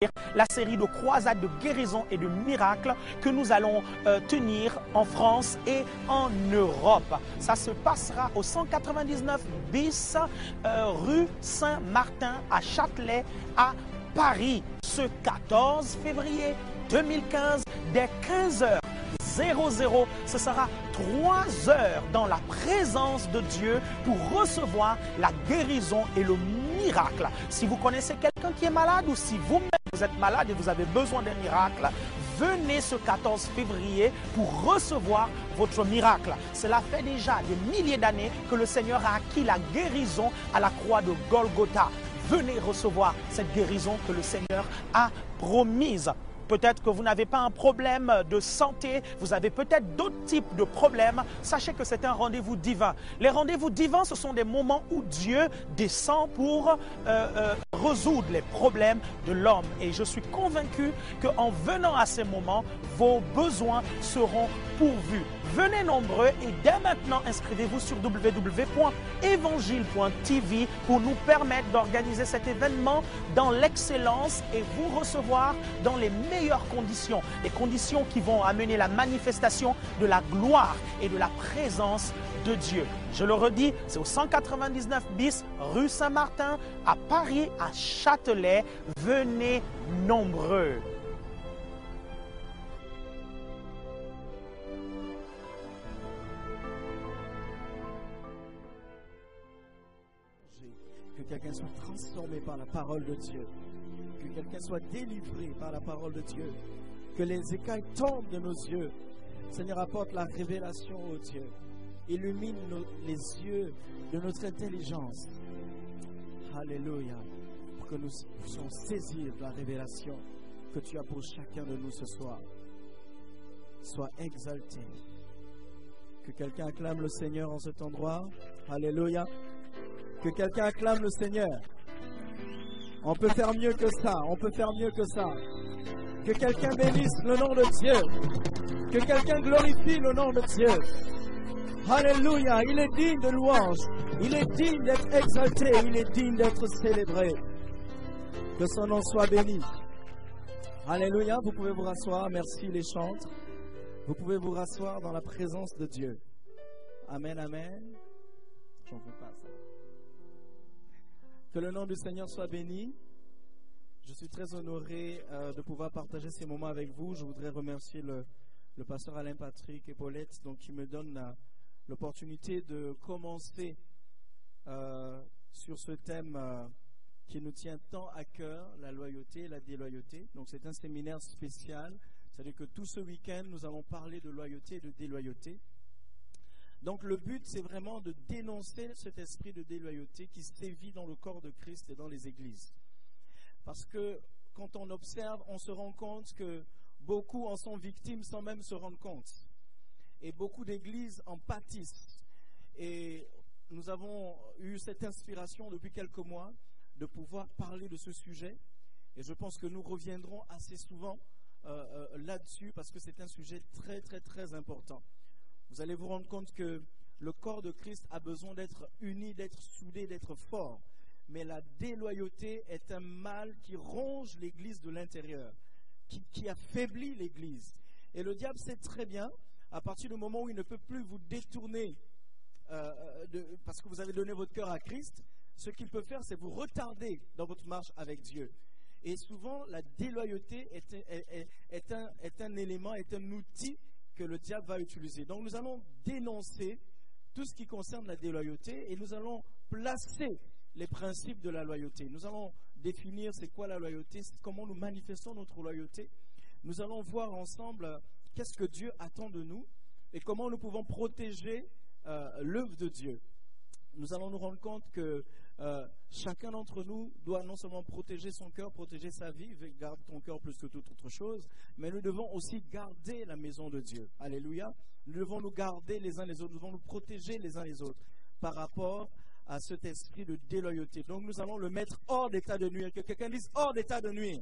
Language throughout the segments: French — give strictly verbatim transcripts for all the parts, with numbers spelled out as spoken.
la série de croisades de guérison et de miracles que nous allons euh, tenir en France et en Europe. Ça se passera au cent quatre-vingt-dix-neuf bis euh, rue Saint-Martin à Châtelet à Paris ce quatorze février deux mille quinze dès quinze heures. Ce sera trois heures dans la présence de Dieu pour recevoir la guérison et le miracle. Si vous connaissez quelqu'un qui est malade ou si vous-même vous êtes malade et vous avez besoin d'un miracle, venez ce quatorze février pour recevoir votre miracle. Cela fait déjà des milliers d'années que le Seigneur a acquis la guérison à la croix de Golgotha. Venez recevoir cette guérison que le Seigneur a promise. Peut-être que vous n'avez pas un problème de santé, vous avez peut-être d'autres types de problèmes. Sachez que c'est un rendez-vous divin. Les rendez-vous divins, ce sont des moments où Dieu descend pour euh, euh, résoudre les problèmes de l'homme. Et je suis convaincu qu'en venant à ces moments, vos besoins seront pourvus. Venez nombreux et dès maintenant, inscrivez-vous sur w w w point évangile point t v pour nous permettre d'organiser cet événement dans l'excellence et vous recevoir dans les meilleures conditions, les conditions qui vont amener la manifestation de la gloire et de la présence de Dieu. Je le redis, c'est au cent quatre-vingt-dix-neuf bis rue Saint-Martin à Paris, à Châtelet. Venez nombreux. Que quelqu'un soit transformé par la parole de Dieu. Que quelqu'un soit délivré par la parole de Dieu. Que les écailles tombent de nos yeux. Seigneur, apporte la révélation, ô Dieu. Illumine nos, les yeux de notre intelligence. Alléluia. Pour que nous puissions saisir la révélation que tu as pour chacun de nous ce soir. Sois exalté. Que quelqu'un acclame le Seigneur en cet endroit. Alléluia. Que quelqu'un acclame le Seigneur. On peut faire mieux que ça. On peut faire mieux que ça. Que quelqu'un bénisse le nom de Dieu. Que quelqu'un glorifie le nom de Dieu. Alléluia. Il est digne de louange. Il est digne d'être exalté. Il est digne d'être célébré. Que son nom soit béni. Alléluia. Vous pouvez vous rasseoir. Merci les chantres. Vous pouvez vous rasseoir dans la présence de Dieu. Amen, amen. J'en veux pas ça. Que le nom du Seigneur soit béni. Je suis très honoré euh, de pouvoir partager ces moments avec vous. Je voudrais remercier le, le pasteur Alain Patrick et Paulette donc, qui me donnent la, l'opportunité de commencer euh, sur ce thème euh, qui nous tient tant à cœur, la loyauté et la déloyauté. Donc c'est un séminaire spécial. C'est-à-dire que tout ce week-end, nous allons parler de loyauté et de déloyauté. Donc le but, c'est vraiment de dénoncer cet esprit de déloyauté qui sévit dans le corps de Christ et dans les églises. Parce que quand on observe, on se rend compte que beaucoup en sont victimes sans même se rendre compte. Et beaucoup d'églises en pâtissent. Et nous avons eu cette inspiration depuis quelques mois de pouvoir parler de ce sujet. Et je pense que nous reviendrons assez souvent euh, euh, là-dessus parce que c'est un sujet très, très, très important. Vous allez vous rendre compte que le corps de Christ a besoin d'être uni, d'être soudé, d'être fort. Mais la déloyauté est un mal qui ronge l'Église de l'intérieur, qui, qui affaiblit l'Église. Et le diable sait très bien, à partir du moment où il ne peut plus vous détourner, euh, de, parce que vous avez donné votre cœur à Christ, ce qu'il peut faire, c'est vous retarder dans votre marche avec Dieu. Et souvent, la déloyauté est, est, est, est, un, est un élément, est un outil que le diable va utiliser. Donc nous allons dénoncer tout ce qui concerne la déloyauté et nous allons placer les principes de la loyauté. Nous allons définir c'est quoi la loyauté, comment nous manifestons notre loyauté. Nous allons voir ensemble qu'est-ce que Dieu attend de nous et comment nous pouvons protéger euh, l'œuvre de Dieu. Nous allons nous rendre compte que euh, chacun d'entre nous doit non seulement protéger son cœur, protéger sa vie, garde ton cœur plus que toute autre chose, mais nous devons aussi garder la maison de Dieu. Alléluia. Nous devons nous garder les uns les autres, nous devons nous protéger les uns les autres par rapport à cet esprit de déloyauté. Donc nous allons le mettre hors d'état de nuire. Que quelqu'un dise hors d'état de nuire.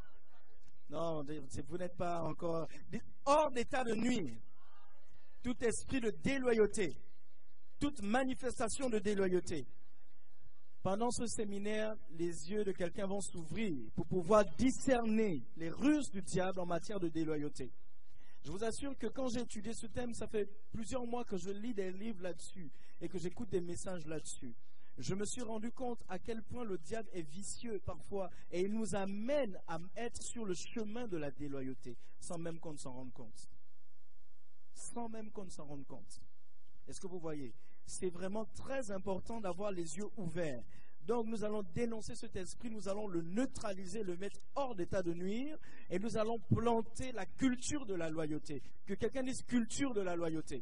Non, vous n'êtes pas encore... Hors d'état de nuire. Tout esprit de déloyauté. Toute manifestation de déloyauté. Pendant ce séminaire, les yeux de quelqu'un vont s'ouvrir pour pouvoir discerner les ruses du diable en matière de déloyauté. Je vous assure que quand j'ai étudié ce thème, ça fait plusieurs mois que je lis des livres là-dessus et que j'écoute des messages là-dessus. Je me suis rendu compte à quel point le diable est vicieux parfois et il nous amène à être sur le chemin de la déloyauté sans même qu'on ne s'en rende compte. Sans même qu'on ne s'en rende compte. Est-ce que vous voyez? C'est vraiment très important d'avoir les yeux ouverts. Donc nous allons dénoncer cet esprit, nous allons le neutraliser, le mettre hors d'état de nuire et nous allons planter la culture de la loyauté. Que quelqu'un dise culture de la loyauté.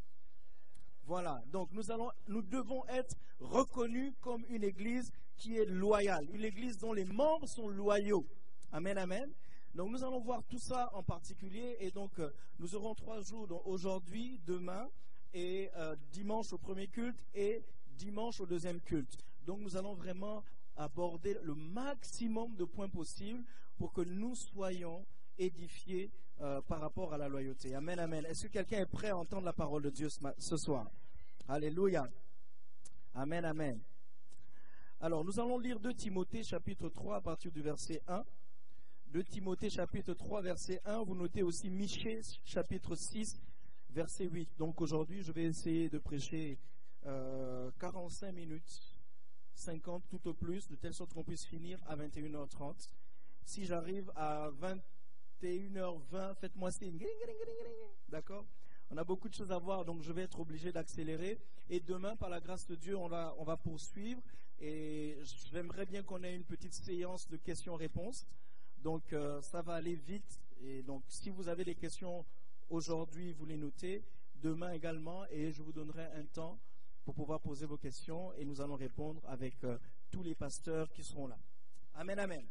Voilà, donc nous, allons, nous devons être reconnus comme une église qui est loyale, une église dont les membres sont loyaux. Amen, amen. Donc nous allons voir tout ça en particulier et donc euh, nous aurons trois jours, donc aujourd'hui, demain et euh, dimanche au premier culte et dimanche au deuxième culte. Donc nous allons vraiment aborder le maximum de points possibles pour que nous soyons édifiés euh, par rapport à la loyauté. Amen, amen. Est-ce que quelqu'un est prêt à entendre la parole de Dieu ce, ce soir? Alléluia. Amen, amen. Alors nous allons lire deux Timothée chapitre trois à partir du verset un. deux Timothée chapitre trois verset un. Vous notez aussi Michée chapitre six verset huit. Donc aujourd'hui je vais essayer de prêcher euh, quarante-cinq minutes, cinquante tout au plus, de telle sorte qu'on puisse finir à vingt et une heures trente. Si j'arrive à vingt et une heures vingt, faites-moi signe. D'accord? On a beaucoup de choses à voir, donc je vais être obligé d'accélérer. Et demain, par la grâce de Dieu, on va, on va poursuivre. Et j'aimerais bien qu'on ait une petite séance de questions-réponses. Donc euh, ça va aller vite. Et donc si vous avez des questions aujourd'hui, vous les notez. Demain également. Et je vous donnerai un temps pour pouvoir poser vos questions. Et nous allons répondre avec euh, tous les pasteurs qui seront là. Amen, amen.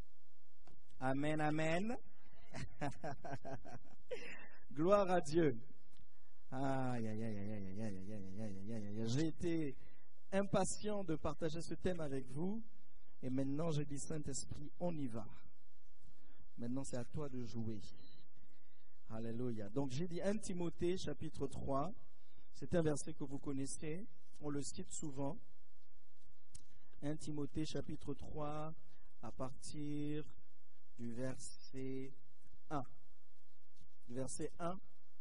Amen, amen. Gloire à Dieu. Aïe, aïe, aïe, aïe, aïe, aïe, aïe, aïe, aïe, aïe, aïe. J'ai été impatient de partager ce thème avec vous. Et maintenant, je dis, Saint-Esprit, on y va. Maintenant, c'est à toi de jouer. Alléluia. Donc, j'ai dit un Timothée, chapitre trois. C'est un verset que vous connaissez. On le cite souvent. un Timothée, chapitre trois, à partir du verset un. Du verset un.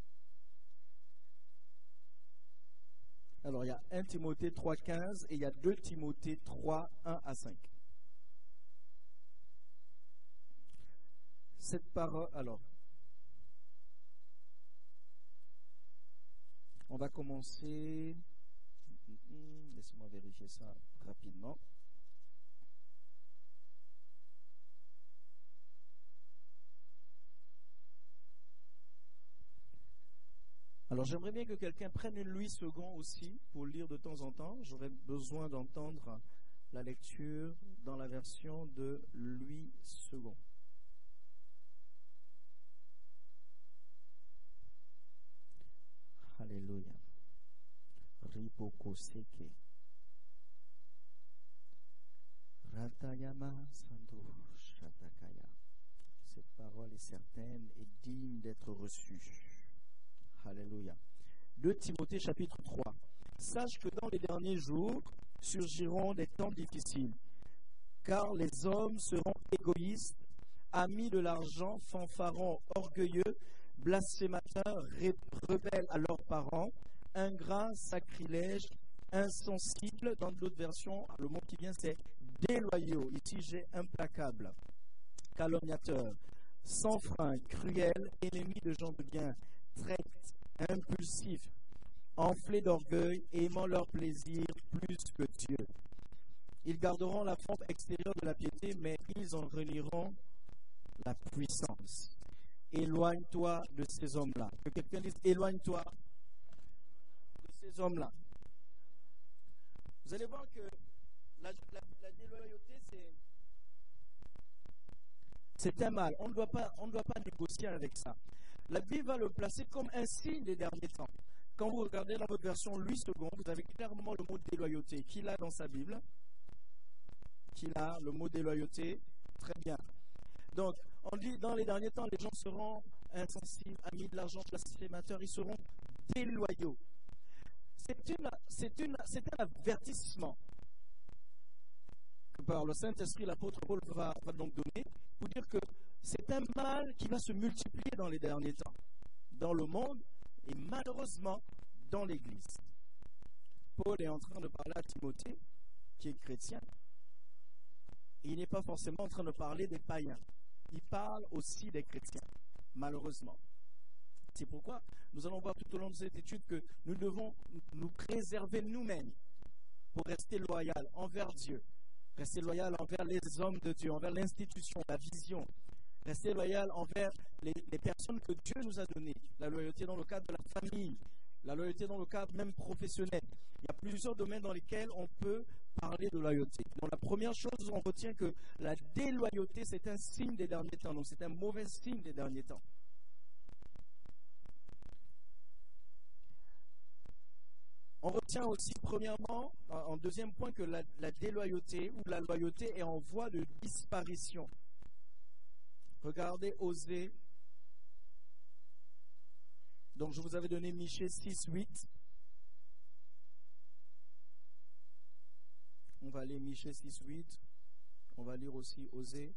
Alors, il y a un Timothée trois, quinze et il y a deux Timothée trois, un à cinq. Cette parole, alors, on va commencer, laissez-moi vérifier ça rapidement. Alors j'aimerais bien que quelqu'un prenne une Louis second aussi pour lire de temps en temps. J'aurais besoin d'entendre la lecture dans la version de Louis second. Alléluia. Ripoko seke. Ratayama sando shatakaya. Cette parole est certaine et digne d'être reçue. Alléluia. deux Timothée chapitre trois. Sache que dans les derniers jours surgiront des temps difficiles, car les hommes seront égoïstes, amis de l'argent, fanfarons, orgueilleux, blasphémateurs, rebelles à leurs parents, ingrats, sacrilèges, insensibles. Dans d'autres versions, le mot qui vient c'est déloyaux. Ici j'ai implacable, calomniateurs, sans frein, cruels, ennemis de gens de bien, traîtres, impulsifs, enflés d'orgueil, aimant leur plaisir plus que Dieu. Ils garderont la forme extérieure de la piété, mais ils en renieront la puissance. Éloigne-toi de ces hommes-là. Que quelqu'un dise, éloigne-toi de ces hommes-là. Vous allez voir que la, la, la déloyauté, c'est, c'est un mal. On ne doit pas, on ne doit pas négocier avec ça. La Bible va le placer comme un signe des derniers temps. Quand vous regardez dans votre version Louis second, vous avez clairement le mot déloyauté. Qui l'a dans sa Bible? Qui l'a le mot déloyauté? Très bien. Donc, on dit dans les derniers temps, les gens seront insensibles, amis de l'argent, blasphémateurs, ils seront déloyaux. C'est, une, c'est, une, c'est un avertissement. par le Saint-Esprit, l'apôtre Paul va, va donc donner, pour dire que c'est un mal qui va se multiplier dans les derniers temps, dans le monde et malheureusement dans l'Église. Paul est en train de parler à Timothée, qui est chrétien. Et il n'est pas forcément en train de parler des païens. Il parle aussi des chrétiens, malheureusement. C'est pourquoi nous allons voir tout au long de cette étude que nous devons nous préserver nous-mêmes pour rester loyaux envers Dieu, rester loyaux envers les hommes de Dieu, envers l'institution, la vision, rester loyaux envers les, les personnes que Dieu nous a données, la loyauté dans le cadre de la famille, la loyauté dans le cadre même professionnel. Il y a plusieurs domaines dans lesquels on peut parler de loyauté. Donc la première chose, on retient que la déloyauté, c'est un signe des derniers temps, donc c'est un mauvais signe des derniers temps. On retient aussi, premièrement, en deuxième point, que la, la déloyauté ou la loyauté est en voie de disparition. Regardez Osée. Donc, je vous avais donné Michée six, huit. On va lire Michée six, huit. On va lire aussi Osée.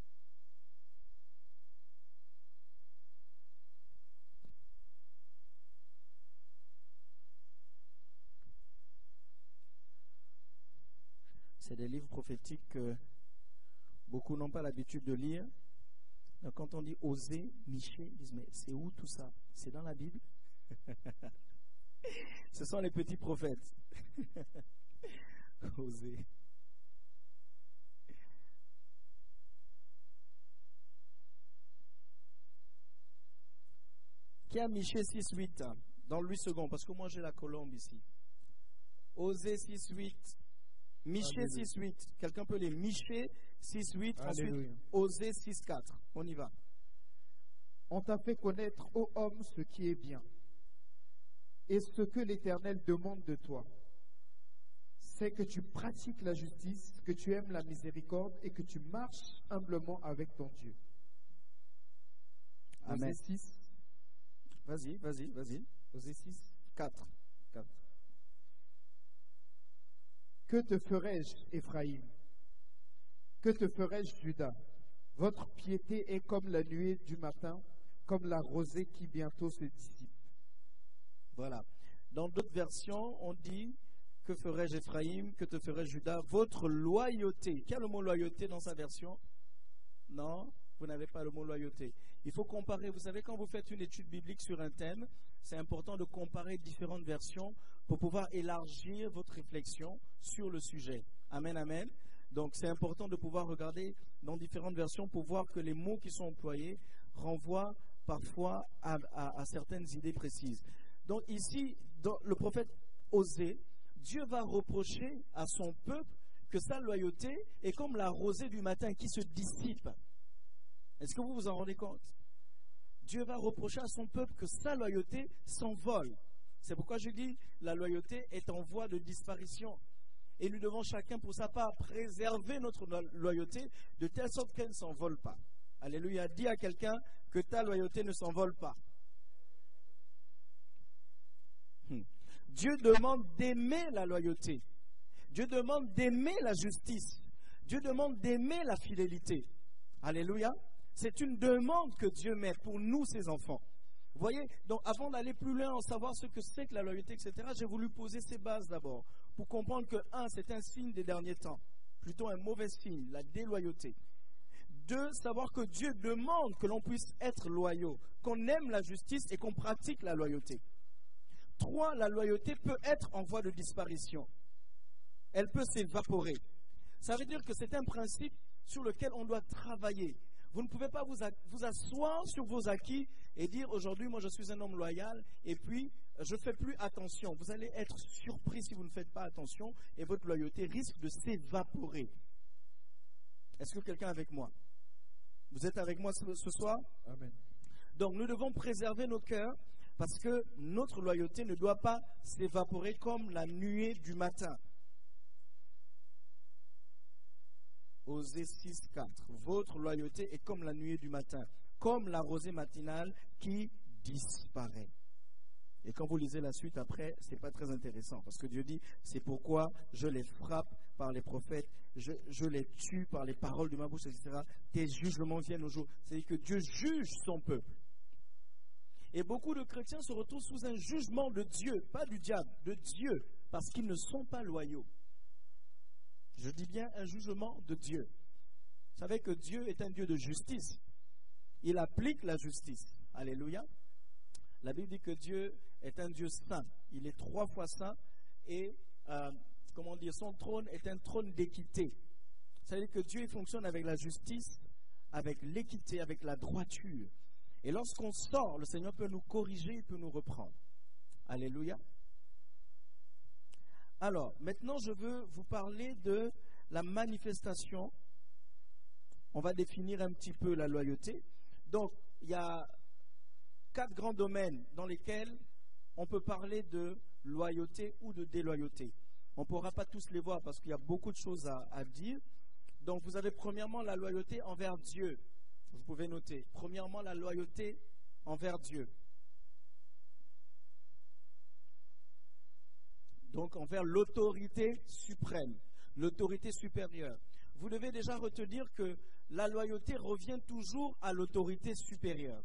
C'est des livres prophétiques que beaucoup n'ont pas l'habitude de lire. Donc quand on dit Osée, Michée, ils disent mais c'est où tout ça? C'est dans la Bible? Ce sont les petits prophètes. Osée. Qui a Michée six, huit dans le huit secondes? Parce que moi j'ai la colombe ici. Osée six, huit. Michée six, huit. Quelqu'un peut les Michée six, huit. Ensuite, Osée six, quatre. On y va. On t'a fait connaître, ô homme, ce qui est bien, et ce que l'Éternel demande de toi, c'est que tu pratiques la justice, que tu aimes la miséricorde et que tu marches humblement avec ton Dieu. Amen. Osée six. Vas-y, vas-y, vas-y. Osée six. quatre. quatre. Que te ferai-je, Éphraïm? Que te ferai-je, Juda? Votre piété est comme la nuée du matin, comme la rosée qui bientôt se dissipe. Voilà. Dans d'autres versions, on dit que ferai-je, Éphraïm? Que te ferai-je, Juda? Votre loyauté. Qui a le mot loyauté dans sa version? Non, vous n'avez pas le mot loyauté. Il faut comparer. Vous savez, quand vous faites une étude biblique sur un thème, c'est important de comparer différentes versions pour pouvoir élargir votre réflexion sur le sujet. Amen, amen. Donc, c'est important de pouvoir regarder dans différentes versions pour voir que les mots qui sont employés renvoient parfois à, à, à certaines idées précises. Donc, ici, dans le prophète Osée, Dieu va reprocher à son peuple que sa loyauté est comme la rosée du matin qui se dissipe. Est-ce que vous vous en rendez compte? Dieu va reprocher à son peuple que sa loyauté s'envole. C'est pourquoi je dis la loyauté est en voie de disparition. Et nous devons chacun pour sa part préserver notre loyauté de telle sorte qu'elle ne s'envole pas. Alléluia. Dis à quelqu'un que ta loyauté ne s'envole pas. Hmm. Dieu demande d'aimer la loyauté. Dieu demande d'aimer la justice. Dieu demande d'aimer la fidélité. Alléluia. C'est une demande que Dieu met pour nous, ses enfants. Vous voyez, donc avant d'aller plus loin, en savoir ce que c'est que la loyauté, et cetera, j'ai voulu poser ces bases d'abord, pour comprendre que, un, c'est un signe des derniers temps, plutôt un mauvais signe, la déloyauté. Deux, savoir que Dieu demande que l'on puisse être loyaux, qu'on aime la justice et qu'on pratique la loyauté. Trois, la loyauté peut être en voie de disparition. Elle peut s'évaporer. Ça veut dire que c'est un principe sur lequel on doit travailler. Vous ne pouvez pas vous, vous asseoir sur vos acquis et dire aujourd'hui, moi je suis un homme loyal et puis je ne fais plus attention. Vous allez être surpris si vous ne faites pas attention et votre loyauté risque de s'évaporer. Est-ce que quelqu'un est avec moi? Vous êtes avec moi ce, ce soir? Amen. Donc nous devons préserver nos cœurs parce que notre loyauté ne doit pas s'évaporer comme la nuée du matin. Osée six, quatre. Votre loyauté est comme la nuée du matin, comme la rosée matinale qui disparaît. Et quand vous lisez la suite après, ce n'est pas très intéressant, parce que Dieu dit, c'est pourquoi je les frappe par les prophètes, je, je les tue par les paroles de ma bouche, et cetera. Tes jugements viennent au jour. C'est-à-dire que Dieu juge son peuple. Et beaucoup de chrétiens se retrouvent sous un jugement de Dieu, pas du diable, de Dieu, parce qu'ils ne sont pas loyaux. Je dis bien un jugement de Dieu. Vous savez que Dieu est un Dieu de justice. Il applique la justice. Alléluia. La Bible dit que Dieu est un Dieu saint. Il est trois fois saint et, euh, comment dire, son trône est un trône d'équité. C'est-à-dire que Dieu fonctionne avec la justice, avec l'équité, avec la droiture. Et lorsqu'on sort, le Seigneur peut nous corriger, il peut nous reprendre. Alléluia. Alors, maintenant, je veux vous parler de la manifestation. On va définir un petit peu la loyauté. Donc, il y a quatre grands domaines dans lesquels on peut parler de loyauté ou de déloyauté. On ne pourra pas tous les voir parce qu'il y a beaucoup de choses à, à dire. Donc, vous avez premièrement la loyauté envers Dieu. Vous pouvez noter. Premièrement, la loyauté envers Dieu. Donc, envers l'autorité suprême, l'autorité supérieure. Vous devez déjà retenir que la loyauté revient toujours à l'autorité supérieure.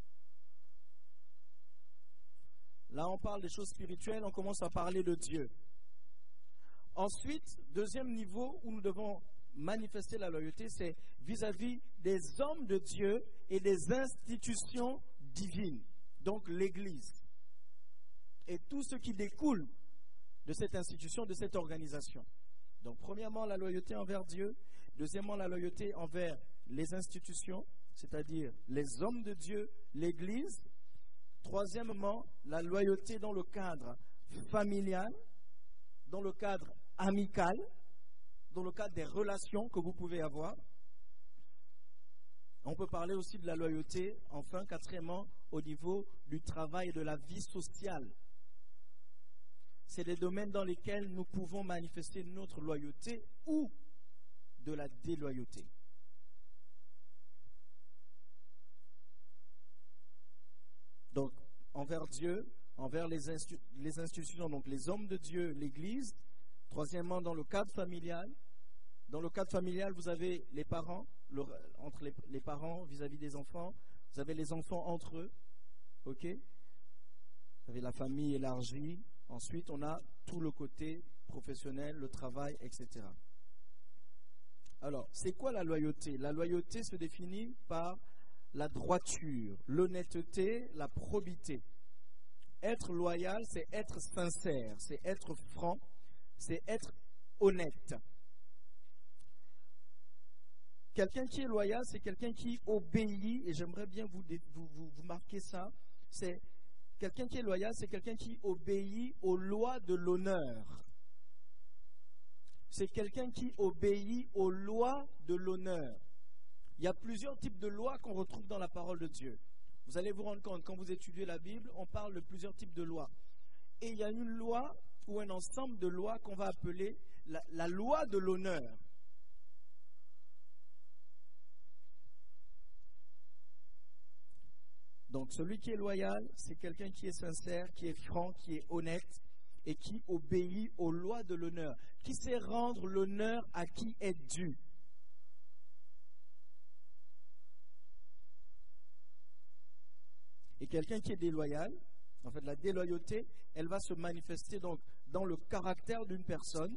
Là, on parle des choses spirituelles, on commence à parler de Dieu. Ensuite, deuxième niveau où nous devons manifester la loyauté, c'est vis-à-vis des hommes de Dieu et des institutions divines, donc l'Église. Et tout ce qui découle de cette institution, de cette organisation. Donc, premièrement, la loyauté envers Dieu. Deuxièmement, la loyauté envers les institutions, c'est-à-dire les hommes de Dieu, l'Église. Troisièmement, la loyauté dans le cadre familial, dans le cadre amical, dans le cadre des relations que vous pouvez avoir. On peut parler aussi de la loyauté, enfin, quatrièmement, au niveau du travail et de la vie sociale. C'est des domaines dans lesquels nous pouvons manifester notre loyauté ou de la déloyauté. Donc, envers Dieu, envers les, institu les institutions, donc les hommes de Dieu, l'Église. Troisièmement, dans le cadre familial. Dans le cadre familial, vous avez les parents, le, entre les, les parents vis-à-vis des enfants. Vous avez les enfants entre eux. OK? Vous avez la famille élargie. Ensuite, on a tout le côté professionnel, le travail, et cetera. Alors, c'est quoi la loyauté? La loyauté se définit par la droiture, l'honnêteté, la probité. Être loyal, c'est être sincère, c'est être franc, c'est être honnête. Quelqu'un qui est loyal, c'est quelqu'un qui obéit, et j'aimerais bien vous, vous, vous, vous marquer ça, c'est quelqu'un qui est loyal, c'est quelqu'un qui obéit aux lois de l'honneur. C'est quelqu'un qui obéit aux lois de l'honneur. Il y a plusieurs types de lois qu'on retrouve dans la parole de Dieu. Vous allez vous rendre compte, quand vous étudiez la Bible, on parle de plusieurs types de lois. Et il y a une loi ou un ensemble de lois qu'on va appeler la, la loi de l'honneur. Donc celui qui est loyal, c'est quelqu'un qui est sincère, qui est franc, qui est honnête et qui obéit aux lois de l'honneur, qui sait rendre l'honneur à qui est dû. Et quelqu'un qui est déloyal, en fait la déloyauté, elle va se manifester donc dans le caractère d'une personne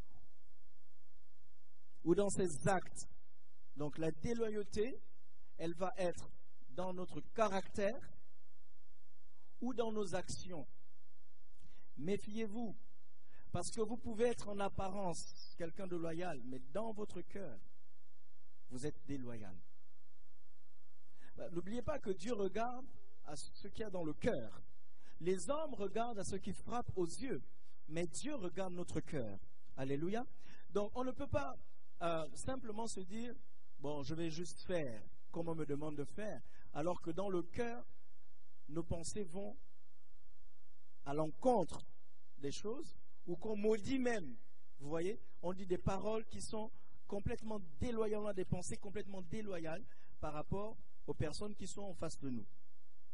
ou dans ses actes. Donc la déloyauté, elle va être dans notre caractère ou dans nos actions. Méfiez-vous, parce que vous pouvez être en apparence quelqu'un de loyal, mais dans votre cœur, vous êtes déloyal. N'oubliez pas que Dieu regarde à ce qu'il y a dans le cœur. Les hommes regardent à ce qui frappe aux yeux, mais Dieu regarde notre cœur. Alléluia. Donc on ne peut pas euh, simplement se dire, bon, je vais juste faire comme on me demande de faire, alors que dans le cœur, nos pensées vont à l'encontre des choses, ou qu'on maudit même. Vous voyez, on dit des paroles qui sont complètement déloyales, des pensées complètement déloyales par rapport aux personnes qui sont en face de nous.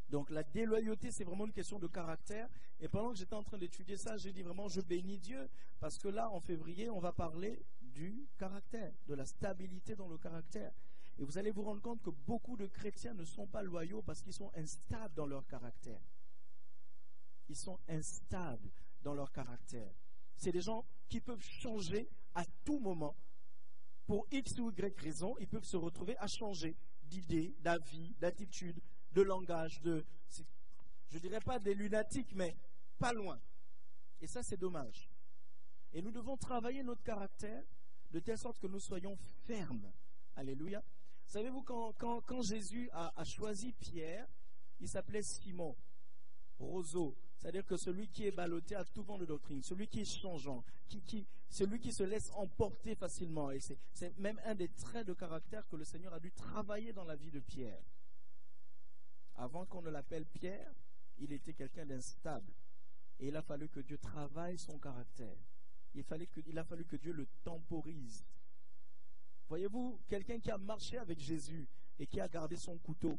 Donc la déloyauté, c'est vraiment une question de caractère. Et pendant que j'étais en train d'étudier ça, j'ai dit vraiment, je bénis Dieu. Parce que là, en février, on va parler du caractère, de la stabilité dans le caractère. Et vous allez vous rendre compte que beaucoup de chrétiens ne sont pas loyaux parce qu'ils sont instables dans leur caractère. Ils sont instables dans leur caractère. C'est des gens qui peuvent changer à tout moment. Pour X ou Y raison, ils peuvent se retrouver à changer d'idée, d'avis, d'attitude, de langage, de, je ne dirais pas des lunatiques, mais pas loin. Et ça, c'est dommage. Et nous devons travailler notre caractère de telle sorte que nous soyons fermes. Alléluia. Savez-vous, quand, quand, quand Jésus a, a choisi Pierre, il s'appelait Simon, roseau, c'est-à-dire que celui qui est ballotté à tout vent de doctrine, celui qui est changeant, qui, qui, celui qui se laisse emporter facilement. Et c'est, c'est même un des traits de caractère que le Seigneur a dû travailler dans la vie de Pierre. Avant qu'on ne l'appelle Pierre, il était quelqu'un d'instable. Et il a fallu que Dieu travaille son caractère. Il, fallait que, il a fallu que Dieu le temporise. Voyez-vous, quelqu'un qui a marché avec Jésus et qui a gardé son couteau.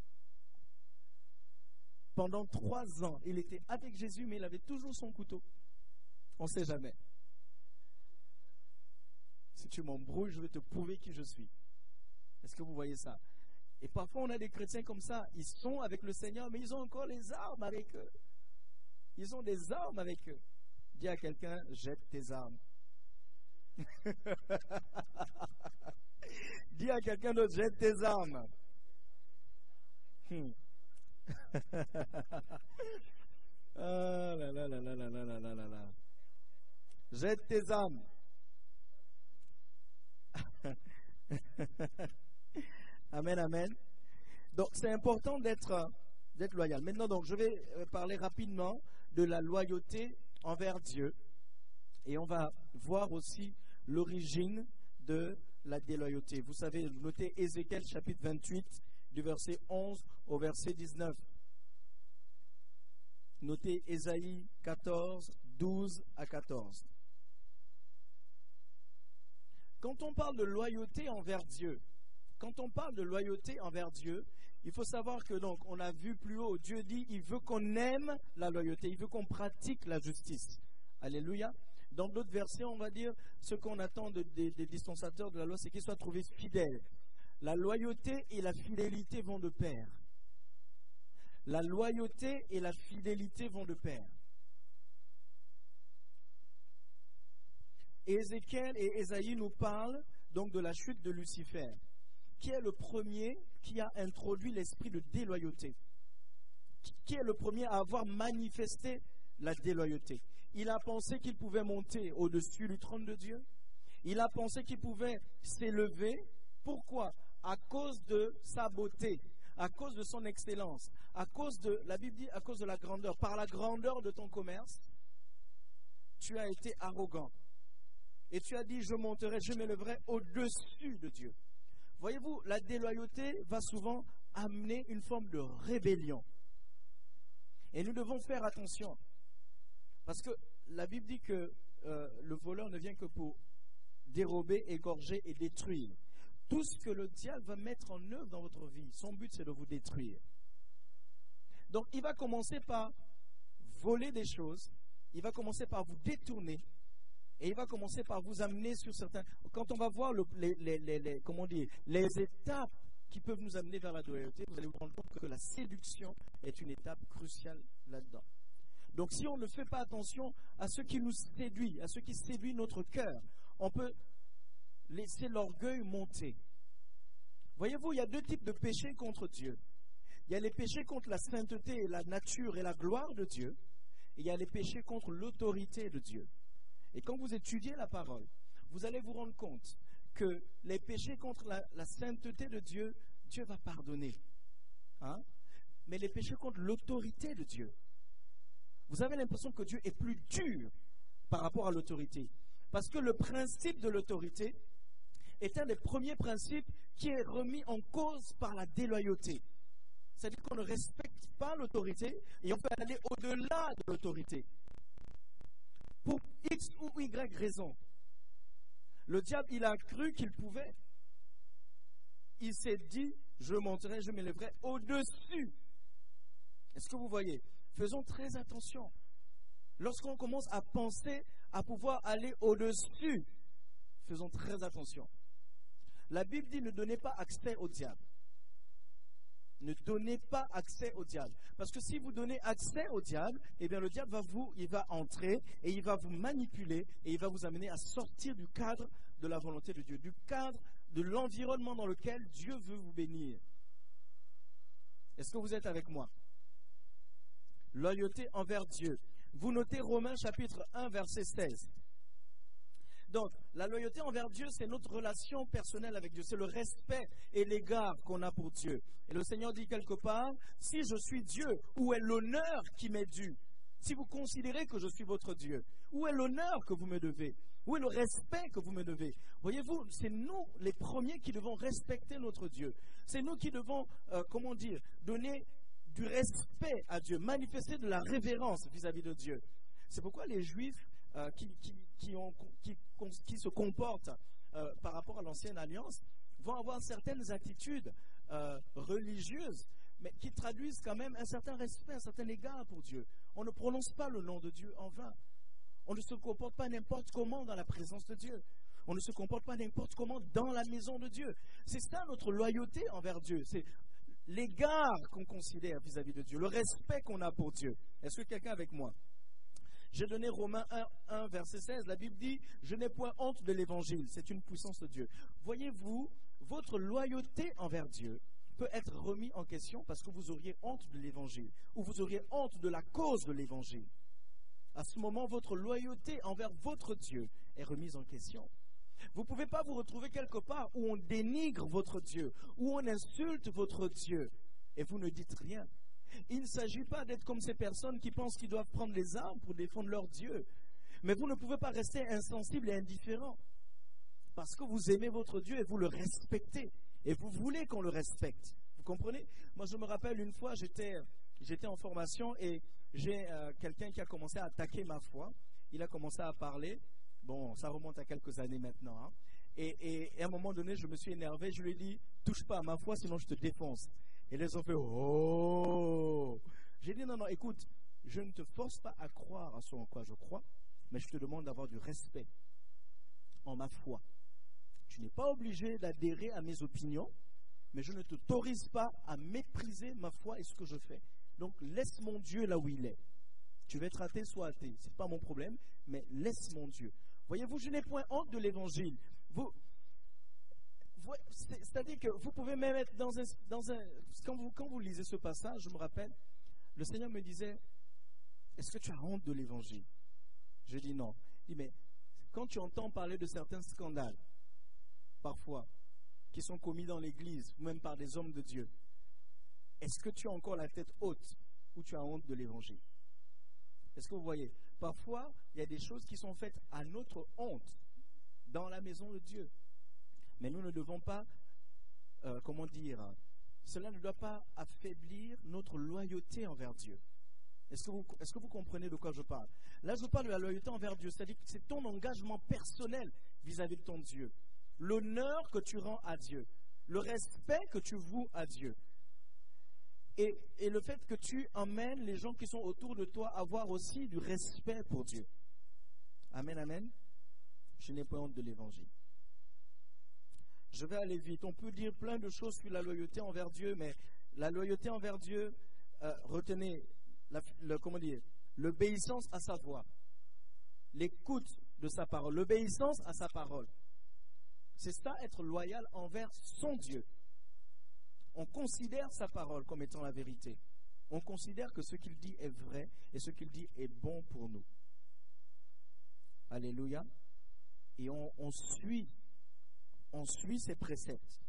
Pendant trois ans, il était avec Jésus, mais il avait toujours son couteau. On ne sait jamais. Si tu m'embrouilles, je vais te prouver qui je suis. Est-ce que vous voyez ça? Et parfois, on a des chrétiens comme ça. Ils sont avec le Seigneur, mais ils ont encore les armes avec eux. Ils ont des armes avec eux. Dis à quelqu'un, jette tes armes. Dis à quelqu'un d'autre, jette tes armes. Hmm. Ah là là là là là là là là là. Jette tes armes. Amen, amen. Donc c'est important d'être d'être loyal. Maintenant, donc je vais parler rapidement de la loyauté envers Dieu. Et on va voir aussi l'origine de la déloyauté. Vous savez, notez Ézéchiel chapitre vingt-huit, du verset onze au verset dix-neuf. Notez Ésaïe quatorze, douze à quatorze. Quand on parle de loyauté envers Dieu, quand on parle de loyauté envers Dieu, il faut savoir que donc on a vu plus haut, Dieu dit, il veut qu'on aime la loyauté, il veut qu'on pratique la justice. Alléluia. Dans d'autres versets, on va dire, ce qu'on attend de, de, des dispensateurs de la loi, c'est qu'ils soient trouvés fidèles. La loyauté et la fidélité vont de pair. La loyauté et la fidélité vont de pair. Ézéchiel et Ésaïe nous parlent donc de la chute de Lucifer, qui est le premier qui a introduit l'esprit de déloyauté, qui est le premier à avoir manifesté la déloyauté. Il a pensé qu'il pouvait monter au-dessus du trône de Dieu. Il a pensé qu'il pouvait s'élever. Pourquoi? À cause de sa beauté, à cause de son excellence, à cause de, la Bible dit, à cause de la grandeur. Par la grandeur de ton commerce, tu as été arrogant. Et tu as dit, je monterai, je m'élèverai au-dessus de Dieu. Voyez-vous, la déloyauté va souvent amener une forme de rébellion. Et nous devons faire attention. Parce que la Bible dit que euh, le voleur ne vient que pour dérober, égorger et détruire. Tout ce que le diable va mettre en œuvre dans votre vie, son but c'est de vous détruire. Donc il va commencer par voler des choses, il va commencer par vous détourner, et il va commencer par vous amener sur certains... Quand on va voir le, les, les, les, les, comment dire, les étapes qui peuvent nous amener vers la loyauté, vous allez vous rendre compte que la séduction est une étape cruciale là-dedans. Donc si on ne fait pas attention à ce qui nous séduit, à ce qui séduit notre cœur, on peut laisser l'orgueil monter. Voyez-vous, il y a deux types de péchés contre Dieu. Il y a les péchés contre la sainteté et la nature et la gloire de Dieu. Et il y a les péchés contre l'autorité de Dieu. Et quand vous étudiez la parole, vous allez vous rendre compte que les péchés contre la, la sainteté de Dieu, Dieu va pardonner. Hein? Mais les péchés contre l'autorité de Dieu, vous avez l'impression que Dieu est plus dur par rapport à l'autorité. Parce que le principe de l'autorité est un des premiers principes qui est remis en cause par la déloyauté. C'est-à-dire qu'on ne respecte pas l'autorité et on peut aller au-delà de l'autorité. Pour X ou Y raison. Le diable, il a cru qu'il pouvait. Il s'est dit, je monterai, je m'élèverai au-dessus Est-ce que vous voyez? Faisons très attention. Lorsqu'on commence à penser à pouvoir aller au-dessus, faisons très attention. La Bible dit ne donnez pas accès au diable. Ne donnez pas accès au diable. Parce que si vous donnez accès au diable, eh bien le diable va vous, il va entrer et il va vous manipuler et il va vous amener à sortir du cadre de la volonté de Dieu, du cadre de l'environnement dans lequel Dieu veut vous bénir. Est-ce que vous êtes avec moi? Loyauté envers Dieu. Vous notez Romains chapitre un, verset seize. Donc, la loyauté envers Dieu, c'est notre relation personnelle avec Dieu. C'est le respect et l'égard qu'on a pour Dieu. Et le Seigneur dit quelque part, si je suis Dieu, où est l'honneur qui m'est dû? Si vous considérez que je suis votre Dieu, où est l'honneur que vous me devez? Où est le respect que vous me devez? Voyez-vous, c'est nous les premiers qui devons respecter notre Dieu. C'est nous qui devons, euh, comment dire, donner du respect à Dieu, manifester de la révérence vis-à-vis de Dieu. C'est pourquoi les Juifs euh, qui, qui, qui, ont, qui, qui se comportent euh, par rapport à l'ancienne alliance vont avoir certaines attitudes euh, religieuses, mais qui traduisent quand même un certain respect, un certain égard pour Dieu. On ne prononce pas le nom de Dieu en vain. On ne se comporte pas n'importe comment dans la présence de Dieu. On ne se comporte pas n'importe comment dans la maison de Dieu. C'est ça notre loyauté envers Dieu. C'est l'égard qu'on considère vis-à-vis de Dieu, le respect qu'on a pour Dieu. Est-ce que quelqu'un est avec moi? J'ai donné Romains un, un, verset seize. La Bible dit « Je n'ai point honte de l'évangile ». C'est une puissance de Dieu. Voyez-vous, votre loyauté envers Dieu peut être remise en question parce que vous auriez honte de l'évangile ou vous auriez honte de la cause de l'évangile. À ce moment, votre loyauté envers votre Dieu est remise en question. Vous ne pouvez pas vous retrouver quelque part où on dénigre votre Dieu, où on insulte votre Dieu, et vous ne dites rien. Il ne s'agit pas d'être comme ces personnes qui pensent qu'ils doivent prendre les armes pour défendre leur Dieu. Mais vous ne pouvez pas rester insensible et indifférent, parce que vous aimez votre Dieu et vous le respectez, et vous voulez qu'on le respecte. Vous comprenez? Moi, je me rappelle une fois, j'étais, j'étais en formation et j'ai euh, quelqu'un qui a commencé à attaquer ma foi. Il a commencé à parler. Bon, ça remonte à quelques années maintenant. Hein. Et, et, et à un moment donné, je me suis énervé. Je lui ai dit, touche pas à ma foi, sinon je te défonce. Et les ont fait, oh! J'ai dit, non, non, écoute, je ne te force pas à croire à ce en quoi je crois, mais je te demande d'avoir du respect en ma foi. Tu n'es pas obligé d'adhérer à mes opinions, mais je ne t'autorise pas à mépriser ma foi et ce que je fais. Donc, laisse mon Dieu là où il est. Tu veux être athée, sois athée. Ce n'est pas mon problème, mais laisse mon Dieu. Voyez-vous, je n'ai point honte de l'évangile. Vous, vous, c'est-à-dire que vous pouvez même être dans un... Dans un quand, vous, quand vous lisez ce passage, je me rappelle, le Seigneur me disait, est-ce que tu as honte de l'évangile? Je dis non. Il dit, mais quand tu entends parler de certains scandales, parfois, qui sont commis dans l'église, ou même par des hommes de Dieu, est-ce que tu as encore la tête haute ou tu as honte de l'évangile? Est-ce que vous voyez? Parfois, il y a des choses qui sont faites à notre honte dans la maison de Dieu. Mais nous ne devons pas, euh, comment dire, cela ne doit pas affaiblir notre loyauté envers Dieu. Est-ce que vous, est-ce que vous comprenez de quoi je parle? Là, je parle de la loyauté envers Dieu, c'est-à-dire que c'est ton engagement personnel vis-à-vis de ton Dieu. L'honneur que tu rends à Dieu, le respect que tu voues à Dieu. Et, et le fait que tu emmènes les gens qui sont autour de toi à avoir aussi du respect pour Dieu. Amen, amen. Je n'ai pas honte de l'évangile. Je vais aller vite. On peut dire plein de choses sur la loyauté envers Dieu, mais la loyauté envers Dieu, euh, retenez, la, le, comment dire, l'obéissance à sa voix, l'écoute de sa parole, l'obéissance à sa parole. C'est ça, être loyal envers son Dieu. On considère sa parole comme étant la vérité. On considère que ce qu'il dit est vrai et ce qu'il dit est bon pour nous. Alléluia. Et on, on suit, on suit ses préceptes.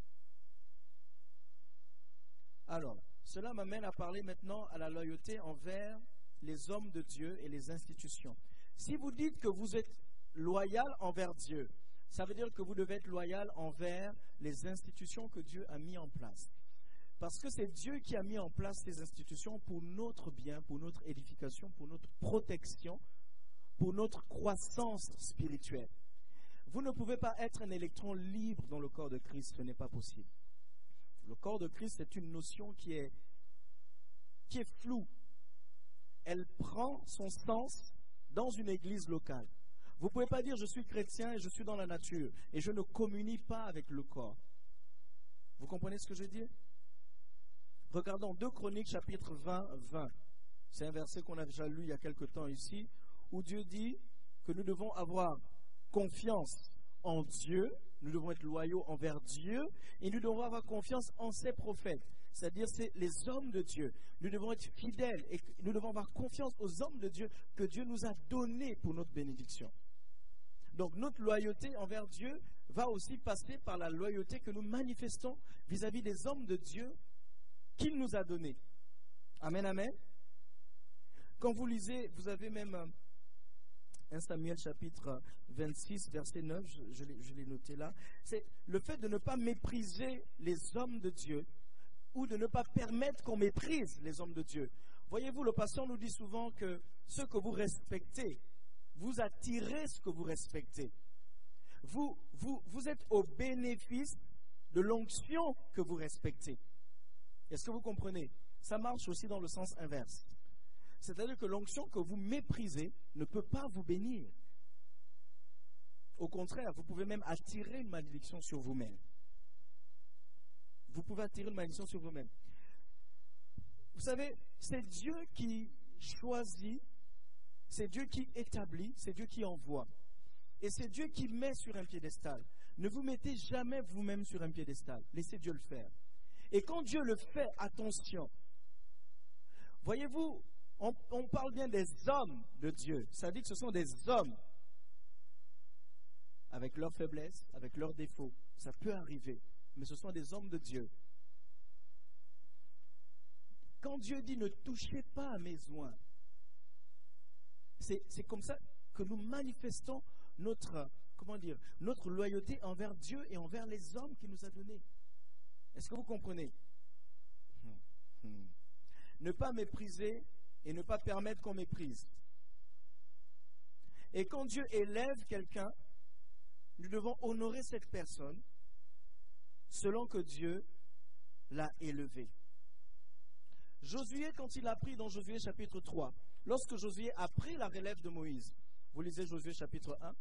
Alors, cela m'amène à parler maintenant à la loyauté envers les hommes de Dieu et les institutions. Si vous dites que vous êtes loyal envers Dieu, ça veut dire que vous devez être loyal envers les institutions que Dieu a mis en place. Parce que c'est Dieu qui a mis en place ces institutions pour notre bien, pour notre édification, pour notre protection, pour notre croissance spirituelle. Vous ne pouvez pas être un électron libre dans le corps de Christ, ce n'est pas possible. Le corps de Christ, c'est une notion qui est, qui est floue, elle prend son sens dans une église locale. Vous ne pouvez pas dire je suis chrétien et je suis dans la nature et je ne communie pas avec le corps. Vous comprenez ce que je veux dire? Regardons deux Chroniques chapitre vingt, vingt. C'est un verset qu'on a déjà lu il y a quelque temps ici, où Dieu dit que nous devons avoir confiance en Dieu, nous devons être loyaux envers Dieu, et nous devons avoir confiance en ses prophètes, c'est-à-dire c'est les hommes de Dieu. Nous devons être fidèles et nous devons avoir confiance aux hommes de Dieu que Dieu nous a donnés pour notre bénédiction. Donc notre loyauté envers Dieu va aussi passer par la loyauté que nous manifestons vis-à-vis des hommes de Dieu qu'il nous a donnés. Amen, amen. Quand vous lisez, vous avez même un Samuel chapitre vingt-six, verset neuf, je, je, l'ai, je l'ai noté là. C'est le fait de ne pas mépriser les hommes de Dieu ou de ne pas permettre qu'on méprise les hommes de Dieu. Voyez-vous, le pasteur nous dit souvent que ce que vous respectez, vous attirez ce que vous respectez. Vous, vous, vous êtes au bénéfice de l'onction que vous respectez. Est-ce que vous comprenez? Ça marche aussi dans le sens inverse. C'est-à-dire que l'onction que vous méprisez ne peut pas vous bénir. Au contraire, vous pouvez même attirer une malédiction sur vous-même. Vous pouvez attirer une malédiction sur vous-même. Vous savez, c'est Dieu qui choisit, c'est Dieu qui établit, c'est Dieu qui envoie. Et c'est Dieu qui met sur un piédestal. Ne vous mettez jamais vous-même sur un piédestal. Laissez Dieu le faire. Et quand Dieu le fait, attention. Voyez-vous, on, on parle bien des hommes de Dieu. Ça dit que ce sont des hommes avec leurs faiblesses, avec leurs défauts. Ça peut arriver, mais ce sont des hommes de Dieu. Quand Dieu dit ne touchez pas à mes oins, c'est, c'est comme ça que nous manifestons notre, comment dire, notre loyauté envers Dieu et envers les hommes qu'il nous a donnés. Est-ce que vous comprenez? hum, hum. Ne pas mépriser et ne pas permettre qu'on méprise. Et quand Dieu élève quelqu'un, nous devons honorer cette personne selon que Dieu l'a élevé. Josué, quand il a pris dans Josué chapitre trois, lorsque Josué a pris la relève de Moïse, vous lisez Josué chapitre un,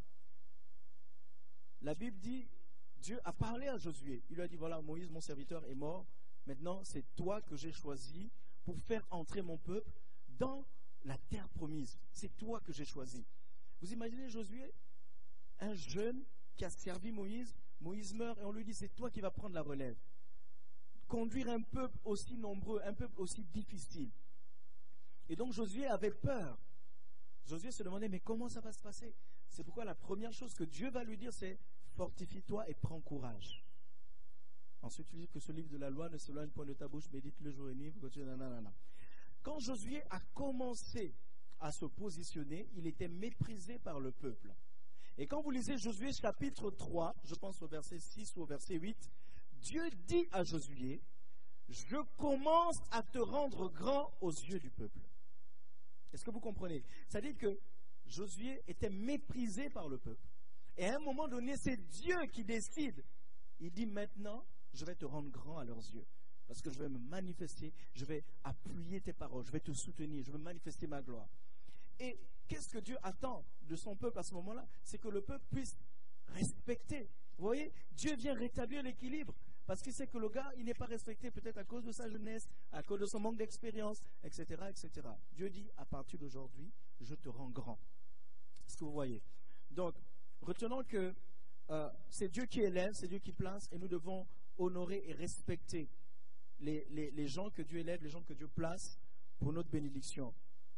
la Bible dit, Dieu a parlé à Josué. Il lui a dit, voilà, Moïse, mon serviteur, est mort. Maintenant, c'est toi que j'ai choisi pour faire entrer mon peuple dans la terre promise. C'est toi que j'ai choisi. Vous imaginez Josué, un jeune qui a servi Moïse, Moïse meurt et on lui dit, c'est toi qui vas prendre la relève. Conduire un peuple aussi nombreux, un peuple aussi difficile. Et donc Josué avait peur. Josué se demandait, mais comment ça va se passer? C'est pourquoi la première chose que Dieu va lui dire, c'est fortifie-toi et prends courage. Ensuite, il dit que ce livre de la loi ne s'éloigne point de ta bouche, médite le jour et nuit. Quand Josué a commencé à se positionner, il était méprisé par le peuple. Et quand vous lisez Josué chapitre trois, je pense au verset six ou au verset huit, Dieu dit à Josué, je commence à te rendre grand aux yeux du peuple. Est-ce que vous comprenez? C'est-à-dire que Josué était méprisé par le peuple. Et à un moment donné, c'est Dieu qui décide. Il dit maintenant, je vais te rendre grand à leurs yeux. Parce que je vais me manifester, je vais appuyer tes paroles, je vais te soutenir, je vais manifester ma gloire. Et qu'est-ce que Dieu attend de son peuple à ce moment-là? C'est que le peuple puisse respecter. Vous voyez, Dieu vient rétablir l'équilibre. Parce qu'il sait que le gars, il n'est pas respecté peut-être à cause de sa jeunesse, à cause de son manque d'expérience, et cetera, et cetera. Dieu dit, à partir d'aujourd'hui, je te rends grand. Est-ce que vous voyez? Donc, retenons que euh, c'est Dieu qui élève, c'est Dieu qui place, et nous devons honorer et respecter les, les, les gens que Dieu élève, les gens que Dieu place pour notre bénédiction.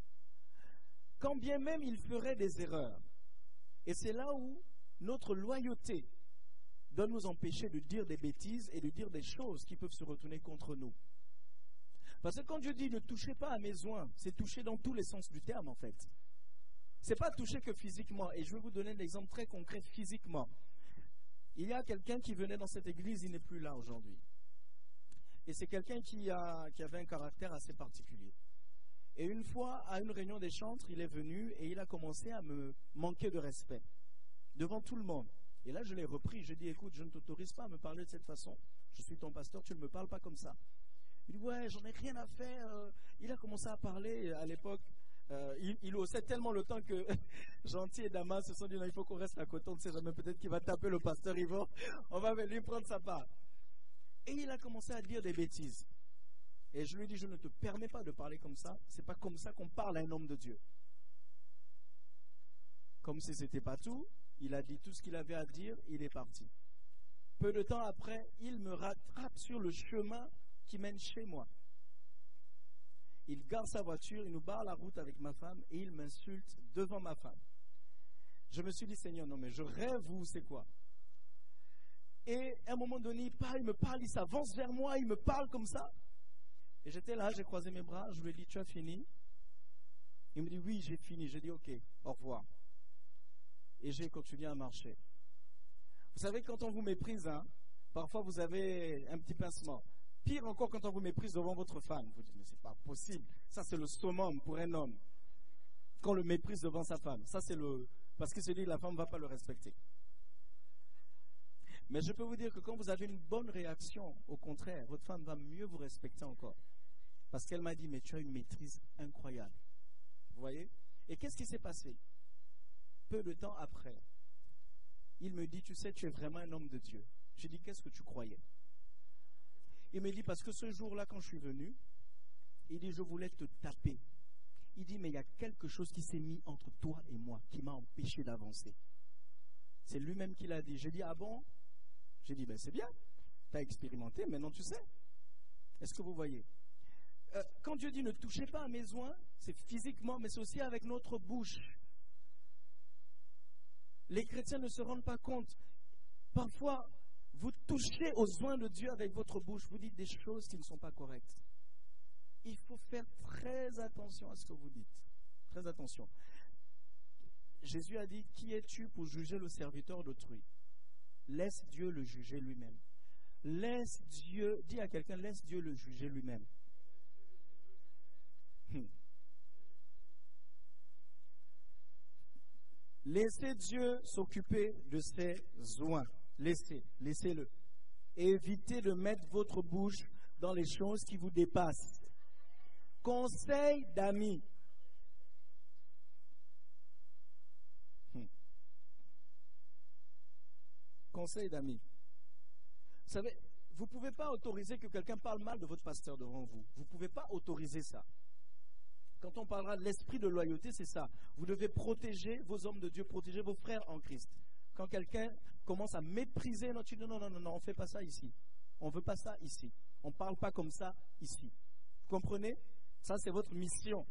Quand bien même il ferait des erreurs, et c'est là où notre loyauté doit nous empêcher de dire des bêtises et de dire des choses qui peuvent se retourner contre nous. Parce que quand Dieu dit ne touchez pas à mes oins, c'est toucher dans tous les sens du terme en fait. C'est pas toucher que physiquement. Et je vais vous donner un exemple très concret physiquement. Il y a quelqu'un qui venait dans cette église, il n'est plus là aujourd'hui. Et c'est quelqu'un qui, a, qui avait un caractère assez particulier. Et une fois, à une réunion des chantres, il est venu et il a commencé à me manquer de respect devant tout le monde. Et là, je l'ai repris. J'ai dit, écoute, je ne t'autorise pas à me parler de cette façon. Je suis ton pasteur, tu ne me parles pas comme ça. Il dit, ouais, j'en ai rien à faire. Euh, il a commencé à parler à l'époque. Euh, il, il haussait tellement le temps que Gentil et Damas se sont dit, non, il faut qu'on reste à côté. On ne sait jamais, peut-être qu'il va taper le pasteur Yvon. On va lui prendre sa part. Et il a commencé à dire des bêtises. Et je lui ai dit, je ne te permets pas de parler comme ça. C'est pas comme ça qu'on parle à un homme de Dieu. Comme si ce n'était pas tout, il a dit tout ce qu'il avait à dire, il est parti. Peu de temps après, il me rattrape sur le chemin qui mène chez moi. Il gare sa voiture, il nous barre la route avec ma femme et il m'insulte devant ma femme. Je me suis dit, Seigneur, non mais je rêve ou c'est quoi? Et à un moment donné, il parle, il me parle, il s'avance vers moi, il me parle comme ça. Et j'étais là, j'ai croisé mes bras, je lui ai dit, tu as fini? Il me dit, oui, j'ai fini. J'ai dit, ok, au revoir. Et j'ai continué à marcher. Vous savez, quand on vous méprise, hein, parfois vous avez un petit pincement. Pire encore quand on vous méprise devant votre femme. Vous dites, mais c'est pas possible. Ça, c'est le summum pour un homme. Qu'on le méprise devant sa femme. Ça, c'est le... Parce qu'il se dit, la femme ne va pas le respecter. Mais je peux vous dire que quand vous avez une bonne réaction, au contraire, votre femme va mieux vous respecter encore. Parce qu'elle m'a dit, mais tu as une maîtrise incroyable. Vous voyez? Et qu'est-ce qui s'est passé? Peu de temps après, il me dit, tu sais, tu es vraiment un homme de Dieu. J'ai dit, qu'est-ce que tu croyais? Il me dit, parce que ce jour-là, quand je suis venu, il dit, je voulais te taper. Il dit, mais il y a quelque chose qui s'est mis entre toi et moi, qui m'a empêché d'avancer. C'est lui-même qui l'a dit. J'ai dit, ah bon? J'ai dit, ben c'est bien, tu as expérimenté, maintenant tu sais. Est-ce que vous voyez? euh, Quand Dieu dit, ne touchez pas à mes oins, c'est physiquement, mais c'est aussi avec notre bouche. Les chrétiens ne se rendent pas compte. Parfois, vous touchez aux oins de Dieu avec votre bouche. Vous dites des choses qui ne sont pas correctes. Il faut faire très attention à ce que vous dites. Très attention. Jésus a dit, qui es-tu pour juger le serviteur d'autrui? Laisse Dieu le juger lui-même. Laisse Dieu, dis à quelqu'un, laisse Dieu le juger lui-même. Hmm. Laissez Dieu s'occuper de ses oins. Laissez, laissez-le. Évitez de mettre votre bouche dans les choses qui vous dépassent. Conseil d'amis. Hmm. Conseil d'amis. Vous savez, vous ne pouvez pas autoriser que quelqu'un parle mal de votre pasteur devant vous. Vous ne pouvez pas autoriser ça. Quand on parlera de l'esprit de loyauté, c'est ça. Vous devez protéger vos hommes de Dieu, protéger vos frères en Christ. Quand quelqu'un commence à mépriser notre... Non, non, non, non, non, on ne fait pas ça ici. On ne veut pas ça ici. On ne parle pas comme ça ici. Vous comprenez? Ça, c'est votre mission.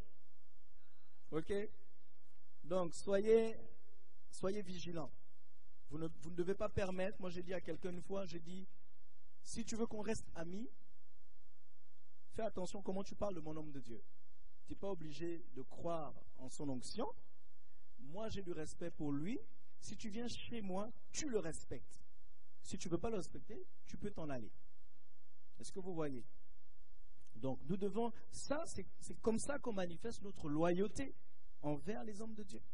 OK? Donc, soyez, soyez vigilants. Vous ne, vous ne devez pas permettre... Moi, j'ai dit à quelqu'un une fois, j'ai dit, si tu veux qu'on reste amis, fais attention comment tu parles de mon homme de Dieu. Tu n'es pas obligé de croire en son onction. Moi, j'ai du respect pour lui. Si tu viens chez moi, tu le respectes. Si tu ne veux pas le respecter, tu peux t'en aller. Est-ce que vous voyez? Donc, nous devons... Ça, c'est, c'est comme ça qu'on manifeste notre loyauté envers les hommes de Dieu.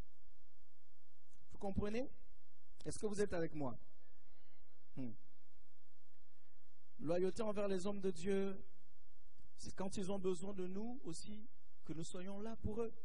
Vous comprenez? Est-ce que vous êtes avec moi? hmm. Loyauté envers les hommes de Dieu, c'est quand ils ont besoin de nous aussi, que nous soyons là pour eux.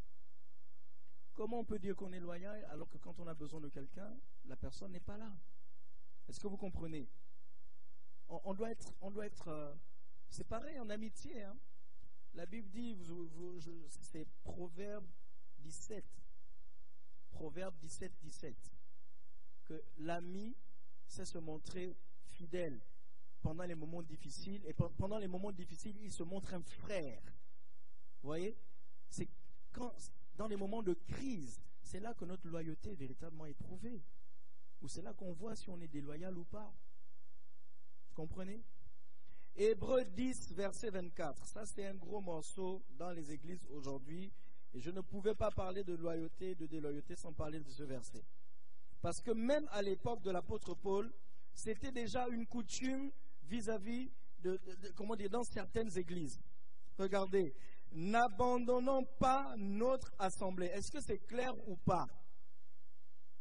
Comment on peut dire qu'on est loyal alors que quand on a besoin de quelqu'un, la personne n'est pas là? Est-ce que vous comprenez? On, on doit être, on doit être euh, c'est pareil en amitié. Hein? La Bible dit, vous, vous, je, c'est Proverbe dix-sept, Proverbe dix-sept, dix-sept, que l'ami sait se montrer fidèle pendant les moments difficiles, et pendant les moments difficiles, il se montre un frère. Vous voyez? C'est quand, dans les moments de crise, c'est là que notre loyauté est véritablement éprouvée. Ou c'est là qu'on voit si on est déloyal ou pas. Vous comprenez? Hébreux dix, verset vingt-quatre. Ça, c'est un gros morceau dans les églises aujourd'hui. Et je ne pouvais pas parler de loyauté, de déloyauté sans parler de ce verset. Parce que même à l'époque de l'apôtre Paul, c'était déjà une coutume vis-à-vis de, de, de, comment dire, dans certaines églises. Regardez, n'abandonnons pas notre assemblée. Est-ce que c'est clair ou pas?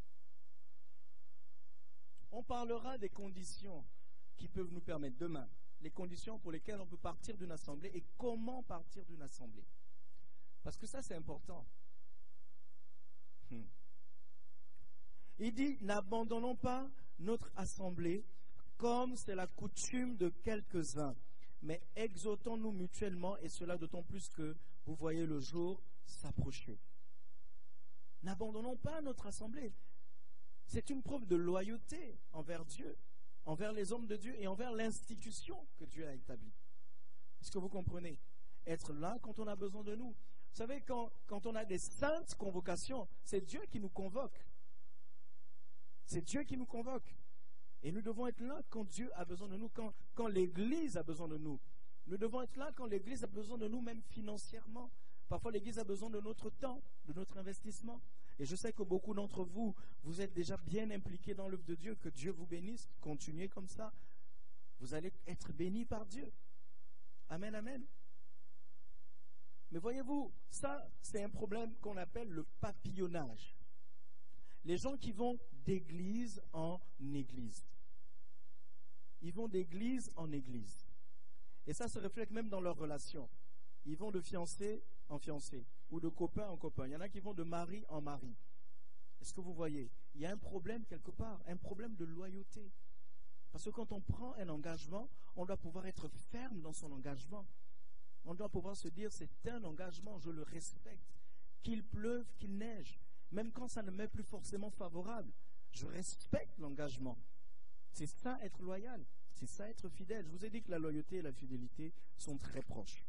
On parlera des conditions qui peuvent nous permettre demain les conditions pour lesquelles on peut partir d'une assemblée et comment partir d'une assemblée. Parce que ça, c'est important. Hmm. Il dit, n'abandonnons pas notre assemblée comme c'est la coutume de quelques-uns, mais exhortons-nous mutuellement, et cela d'autant plus que vous voyez le jour s'approcher. N'abandonnons pas notre assemblée. C'est une preuve de loyauté envers Dieu, envers les hommes de Dieu et envers l'institution que Dieu a établie. Est-ce que vous comprenez? Être là quand on a besoin de nous. Vous savez, quand, quand on a des saintes convocations, c'est Dieu qui nous convoque. C'est Dieu qui nous convoque. Et nous devons être là quand Dieu a besoin de nous, quand, quand l'Église a besoin de nous. Nous devons être là quand l'Église a besoin de nous, même financièrement. Parfois, l'Église a besoin de notre temps, de notre investissement. Et je sais que beaucoup d'entre vous, vous êtes déjà bien impliqués dans l'œuvre de Dieu. Que Dieu vous bénisse. Continuez comme ça. Vous allez être bénis par Dieu. Amen, amen. Mais voyez-vous, ça, c'est un problème qu'on appelle le papillonnage. Les gens qui vont d'église en église. Ils vont d'église en église. Et ça se reflète même dans leurs relations. Ils vont de fiancé en fiancé ou de copain en copain. Il y en a qui vont de mari en mari. Est-ce que vous voyez? Il y a un problème quelque part, un problème de loyauté. Parce que quand on prend un engagement, on doit pouvoir être ferme dans son engagement. On doit pouvoir se dire, c'est un engagement, je le respecte. Qu'il pleuve, qu'il neige. Même quand ça ne m'est plus forcément favorable, je respecte l'engagement. C'est ça être loyal, c'est ça être fidèle. Je vous ai dit que la loyauté et la fidélité sont très proches.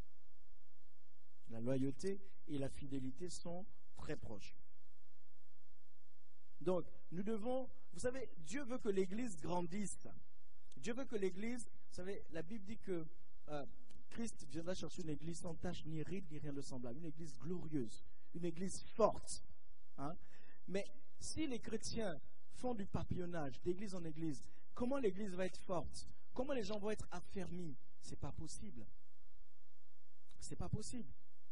La loyauté et la fidélité sont très proches. Donc, nous devons, vous savez, Dieu veut que l'Église grandisse. Dieu veut que l'Église, vous savez, la Bible dit que euh, Christ viendra chercher une Église sans tache, ni ride, ni rien de semblable. Une Église glorieuse, une Église forte. Hein? Mais si les chrétiens font du papillonnage d'église en église, comment l'église va être forte? Comment les gens vont être affermis? C'est pas possible. C'est pas possible.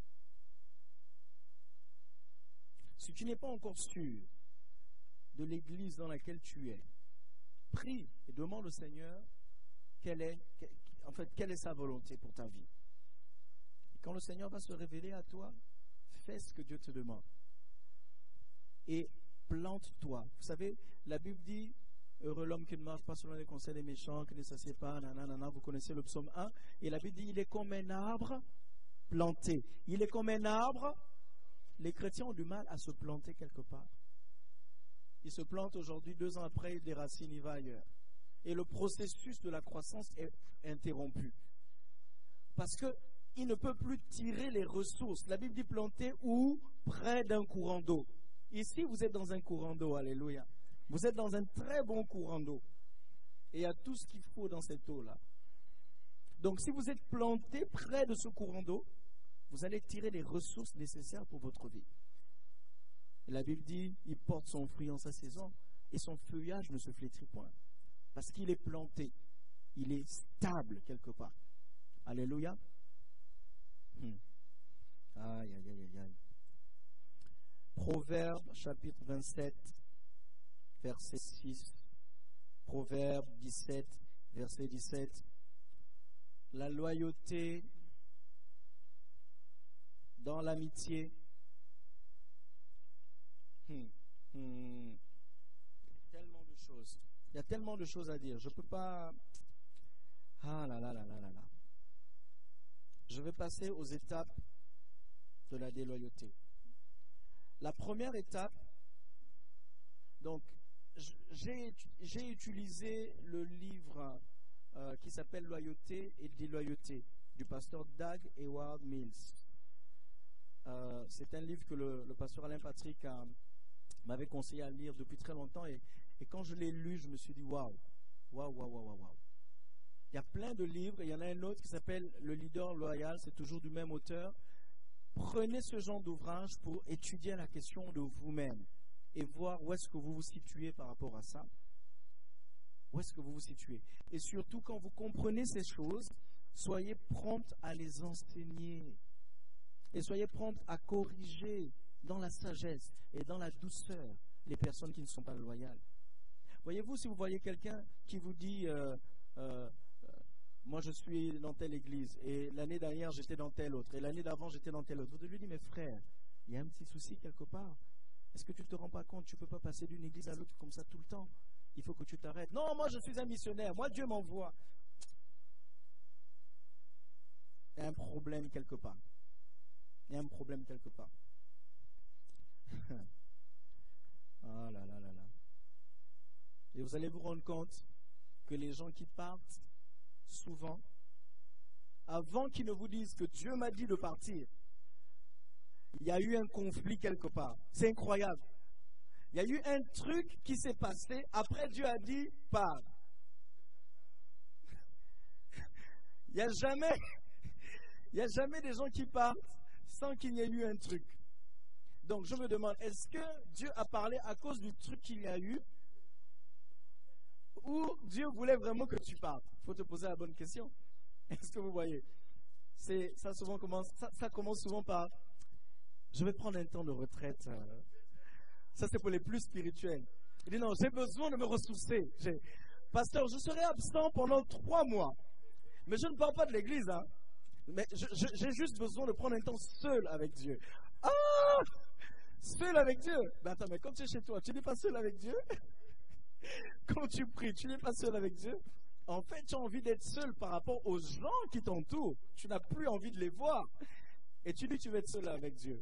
Si tu n'es pas encore sûr de l'église dans laquelle tu es, prie et demande au Seigneur quelle est, en fait, quelle est sa volonté pour ta vie. Et quand le Seigneur va se révéler à toi, fais ce que Dieu te demande. Et plante-toi. Vous savez, la Bible dit, heureux l'homme qui ne marche pas selon les conseils des méchants, qui ne s'assied pas, nanana, vous connaissez le psaume un, et la Bible dit, il est comme un arbre planté. Il est comme un arbre. Les chrétiens ont du mal à se planter quelque part. Ils se plantent aujourd'hui, deux ans après, il déracine, il va ailleurs. Et le processus de la croissance est interrompu. Parce qu'il ne peut plus tirer les ressources. La Bible dit planter ou près d'un courant d'eau. Ici, vous êtes dans un courant d'eau, alléluia. Vous êtes dans un très bon courant d'eau. Et il y a tout ce qu'il faut dans cette eau-là. Donc, si vous êtes planté près de ce courant d'eau, vous allez tirer les ressources nécessaires pour votre vie. Et la Bible dit, il porte son fruit en sa saison et son feuillage ne se flétrit point. Parce qu'il est planté. Il est stable quelque part. Alléluia. Hmm. Aïe, aïe, aïe, aïe. Proverbe chapitre vingt-sept, verset six. Proverbe dix-sept, verset dix-sept. La loyauté dans l'amitié. Hmm. Hmm. Tellement de choses. Il y a tellement de choses à dire. Je ne peux pas... Ah là là là là là là. Je vais passer aux étapes de la déloyauté. La première étape, donc, j'ai, j'ai utilisé le livre euh, qui s'appelle Loyauté et déloyauté du pasteur Doug Howard Mills. Euh, c'est un livre que le, le pasteur Alain Patrick a, m'avait conseillé à lire depuis très longtemps et, et quand je l'ai lu, je me suis dit waouh, waouh, waouh, waouh, waouh. Il y a plein de livres, il y en a un autre qui s'appelle Le leader loyal, c'est toujours du même auteur. Prenez ce genre d'ouvrage pour étudier la question de vous-même et voir où est-ce que vous vous situez par rapport à ça. Où est-ce que vous vous situez? Et surtout, quand vous comprenez ces choses, soyez prompts à les enseigner. Et soyez prompts à corriger dans la sagesse et dans la douceur les personnes qui ne sont pas loyales. Voyez-vous, si vous voyez quelqu'un qui vous dit euh, euh, moi je suis dans telle église, et l'année dernière j'étais dans telle autre, et l'année d'avant j'étais dans telle autre. Vous devez lui dire, mais frère, il y a un petit souci quelque part. Est-ce que tu ne te rends pas compte? Tu ne peux pas passer d'une église à l'autre comme ça tout le temps. Il faut que tu t'arrêtes. Non, moi je suis un missionnaire, moi Dieu m'envoie. Il y a un problème quelque part. Il y a un problème quelque part. Oh là là là là. Et vous allez vous rendre compte que les gens qui partent, souvent, avant qu'ils ne vous disent que Dieu m'a dit de partir, il y a eu un conflit quelque part. C'est incroyable. Il y a eu un truc qui s'est passé, après Dieu a dit, pars. Il n'y a jamais, il n'y a jamais des gens qui partent sans qu'il y ait eu un truc. Donc je me demande, est-ce que Dieu a parlé à cause du truc qu'il y a eu, ou Dieu voulait vraiment que tu partes? Il faut te poser la bonne question. Est-ce que vous voyez? C'est, ça, souvent commence, ça, ça commence souvent par, je vais prendre un temps de retraite. Ça, c'est pour les plus spirituels. Il dit non, j'ai besoin de me ressourcer. J'ai... Pasteur, je serai absent pendant trois mois. Mais je ne parle pas de l'église. Hein. Mais je, je, j'ai juste besoin de prendre un temps seul avec Dieu. Ah! Seul avec Dieu? Ben attends, mais quand tu es chez toi, tu n'es pas seul avec Dieu? Quand tu pries, tu n'es pas seul avec Dieu? En fait, tu as envie d'être seul par rapport aux gens qui t'entourent. Tu n'as plus envie de les voir. Et tu dis tu vas être seul avec Dieu.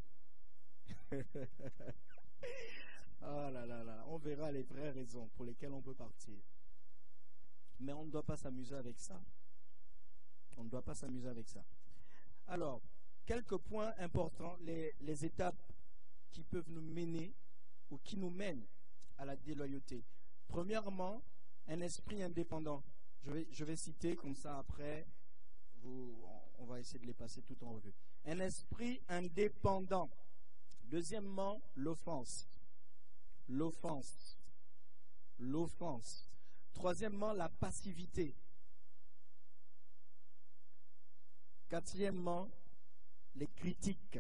Oh là là là, on verra les vraies raisons pour lesquelles on peut partir. Mais on ne doit pas s'amuser avec ça. On ne doit pas s'amuser avec ça. Alors, quelques points importants, les, les étapes qui peuvent nous mener ou qui nous mènent à la déloyauté. Premièrement, un esprit indépendant. Je vais, je vais citer comme ça après, vous, on va essayer de les passer tout en revue. Un esprit indépendant. Deuxièmement, l'offense. L'offense. L'offense. Troisièmement, la passivité. Quatrièmement, les critiques.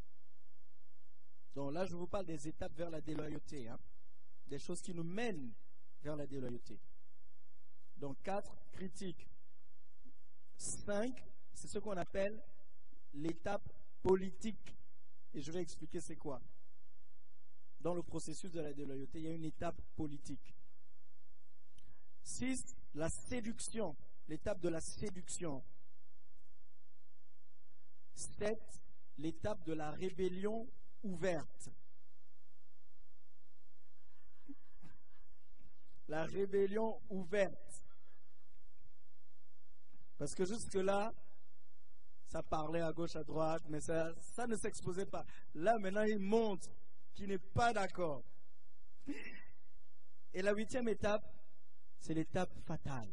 Donc là, je vous parle des étapes vers la déloyauté. Hein. Des choses qui nous mènent vers la déloyauté. Donc quatre, critiques. Cinq, c'est ce qu'on appelle l'étape politique. Et je vais expliquer c'est quoi. Dans le processus de la déloyauté, il y a une étape politique. Six, la séduction. L'étape de la séduction. Sept, l'étape de la rébellion ouverte. La rébellion ouverte. Parce que jusque-là, ça parlait à gauche, à droite, mais ça, ça ne s'exposait pas. Là, maintenant, il montre qu'il n'est pas d'accord. Et la huitième étape, c'est l'étape fatale.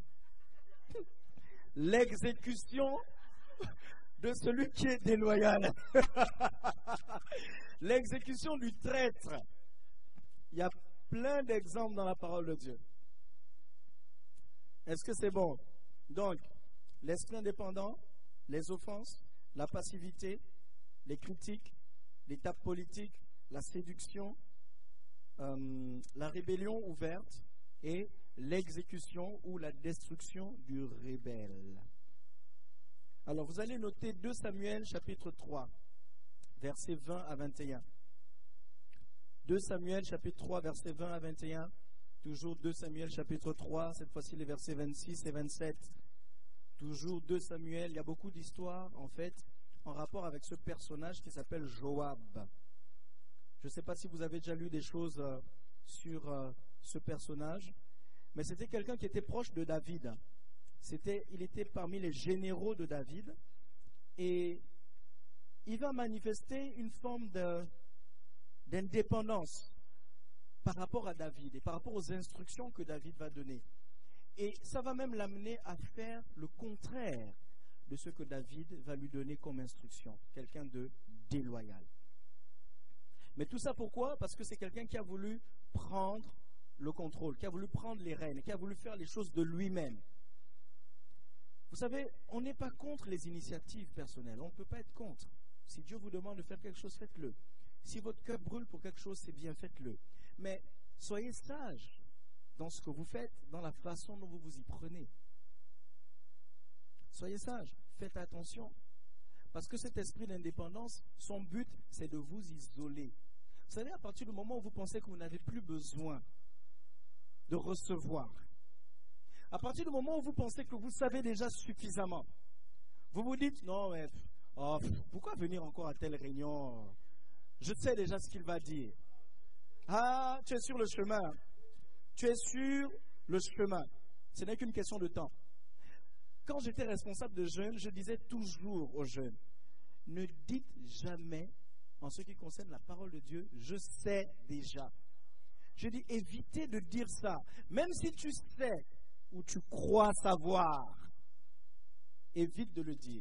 L'exécution de celui qui est déloyal. L'exécution du traître. Il y a plein d'exemples dans la parole de Dieu. Est-ce que c'est bon? Donc, l'esprit indépendant, les offenses, la passivité, les critiques, l'étape politique, la séduction, euh, la rébellion ouverte et l'exécution ou la destruction du rebelle. Alors, vous allez noter deux Samuel chapitre trois, versets vingt à vingt et un. deux Samuel chapitre trois, versets vingt à vingt et un. Toujours deux Samuel chapitre trois, cette fois-ci les versets vingt-six et vingt-sept. Toujours deux Samuel, il y a beaucoup d'histoires en fait en rapport avec ce personnage qui s'appelle Joab. Je ne sais pas si vous avez déjà lu des choses euh, sur euh, ce personnage, mais c'était quelqu'un qui était proche de David. C'était, il était parmi les généraux de David et il va manifester une forme de, d'indépendance par rapport à David et par rapport aux instructions que David va donner. Et ça va même l'amener à faire le contraire de ce que David va lui donner comme instruction. Quelqu'un de déloyal. Mais tout ça pourquoi? Parce que c'est quelqu'un qui a voulu prendre le contrôle, qui a voulu prendre les rênes, qui a voulu faire les choses de lui-même. Vous savez, on n'est pas contre les initiatives personnelles. On ne peut pas être contre. Si Dieu vous demande de faire quelque chose, faites-le. Si votre cœur brûle pour quelque chose, c'est bien, faites-le. Mais soyez sage dans ce que vous faites, dans la façon dont vous vous y prenez. Soyez sages, faites attention. Parce que cet esprit d'indépendance, son but, c'est de vous isoler. Vous savez, à partir du moment où vous pensez que vous n'avez plus besoin de recevoir, à partir du moment où vous pensez que vous savez déjà suffisamment, vous vous dites, non, mais oh, pourquoi venir encore à telle réunion? Je sais déjà ce qu'il va dire. Ah, tu es sur le chemin. Tu es sur le chemin. Ce n'est qu'une question de temps. Quand j'étais responsable de jeunes, je disais toujours aux jeunes, ne dites jamais, en ce qui concerne la parole de Dieu, je sais déjà. Je dis, évitez de dire ça. Même si tu sais ou tu crois savoir, évite de le dire.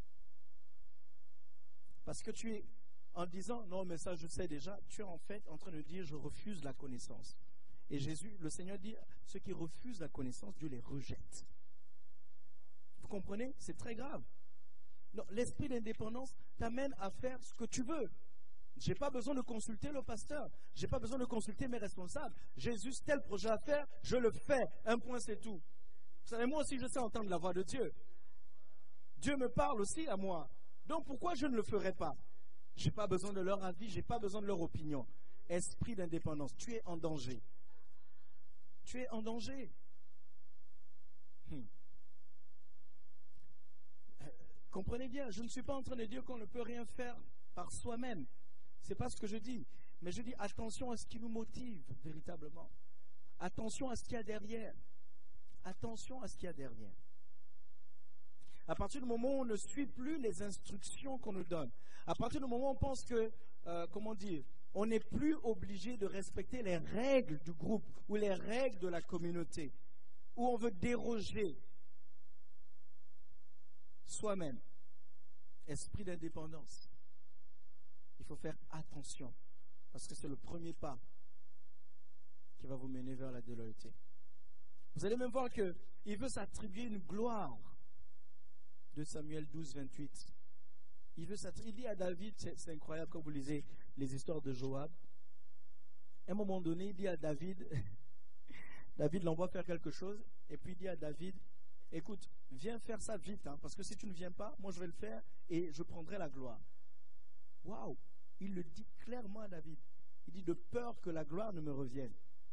Parce que tu es, en disant, non, mais ça je sais déjà, tu es en fait en train de dire, je refuse la connaissance. Et Jésus, le Seigneur dit, ceux qui refusent la connaissance, Dieu les rejette. Vous comprenez? C'est très grave. Non, l'esprit d'indépendance t'amène à faire ce que tu veux. Je n'ai pas besoin de consulter le pasteur. Je n'ai pas besoin de consulter mes responsables. Jésus, tel projet à faire, je le fais. Un point, c'est tout. Vous savez, moi aussi, je sais entendre la voix de Dieu. Dieu me parle aussi à moi. Donc, pourquoi je ne le ferai pas? Je n'ai pas besoin de leur avis, je n'ai pas besoin de leur opinion. Esprit d'indépendance, tu es en danger. Tu es en danger. Hmm. Euh, comprenez bien, je ne suis pas en train de dire qu'on ne peut rien faire par soi-même. Ce n'est pas ce que je dis. Mais je dis attention à ce qui nous motive véritablement. Attention à ce qu'il y a derrière. Attention à ce qu'il y a derrière. À partir du moment où on ne suit plus les instructions qu'on nous donne, à partir du moment où on pense que, euh, comment dire, on n'est plus obligé de respecter les règles du groupe ou les règles de la communauté, où on veut déroger soi-même, esprit d'indépendance. Il faut faire attention, parce que c'est le premier pas qui va vous mener vers la déloyauté. Vous allez même voir qu'il veut s'attribuer une gloire. De Samuel douze, vingt-huit. Il veut s'attribuer, il dit à David, c'est, c'est incroyable quand vous lisez les histoires de Joab. À un moment donné, il dit à David, David l'envoie faire quelque chose, et puis il dit à David, écoute, viens faire ça vite, hein, parce que si tu ne viens pas, moi je vais le faire et je prendrai la gloire. Waouh! Il le dit clairement à David. Il dit de peur que la gloire ne me revienne.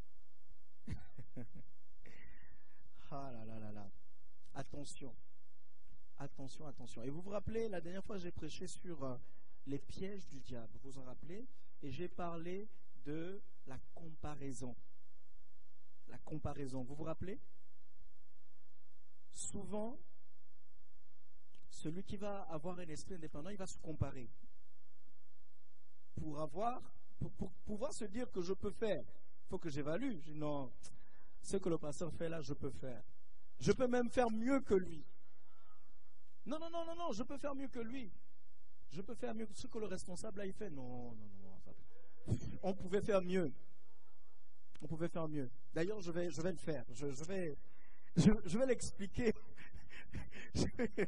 Ah là là là là. Attention. Attention, attention. Et vous vous rappelez, la dernière fois j'ai prêché sur euh, les pièges du diable. Vous vous en rappelez? Et j'ai parlé de la comparaison. La comparaison. Vous vous rappelez? Souvent, celui qui va avoir un esprit indépendant, il va se comparer. Pour avoir, pour, pour pouvoir se dire que je peux faire, il faut que j'évalue. Je dis non, ce que le pasteur fait là, je peux faire. Je peux même faire mieux que lui. Non, non, non, non, non, je peux faire mieux que lui. Je peux faire mieux que ce que le responsable là, il fait. Non, non, non. Ça... On pouvait faire mieux. On pouvait faire mieux. D'ailleurs, je vais, je vais le faire. Je, je vais, je, je vais l'expliquer. Je vais...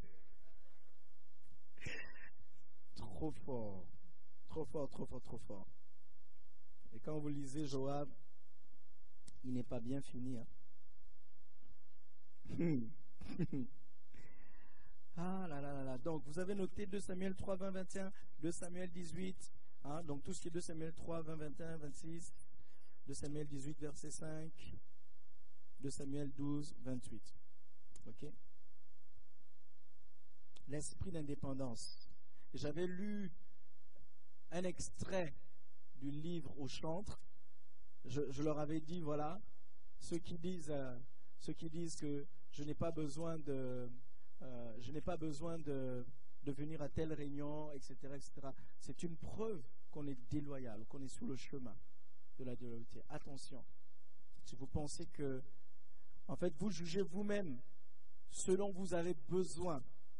Trop fort. Trop fort, trop fort, trop fort. Et quand vous lisez Joab, il n'est pas bien fini. Hein. Ah là là là là. Donc, vous avez noté deux Samuel trois, vingt, vingt et un, deux Samuel dix-huit. Hein, donc, tout ce qui est deux Samuel trois, vingt, vingt et un, vingt-six, deux Samuel dix-huit, verset cinq, deux Samuel douze, vingt-huit. Ok? L'esprit d'indépendance. J'avais lu un extrait du livre au chantre. Je, je leur avais dit, voilà, ceux qui disent, euh, ceux qui disent que je n'ai pas besoin de... Euh, je n'ai pas besoin de, de venir à telle réunion, et cetera, et cetera. C'est une preuve qu'on est déloyal, qu'on est sous le chemin de la déloyauté. Attention, si vous pensez que, en fait, vous jugez vous-même selon vous avez besoin,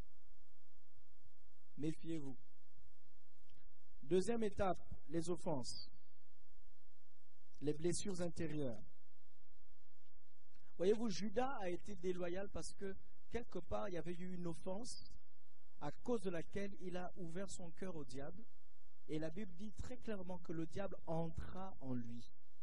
méfiez-vous. Deuxième étape, les offenses, les blessures intérieures. Voyez-vous, Judas a été déloyal parce que quelque part, il y avait eu une offense à cause de laquelle il a ouvert son cœur au diable. Et la Bible dit très clairement que le diable entra en lui.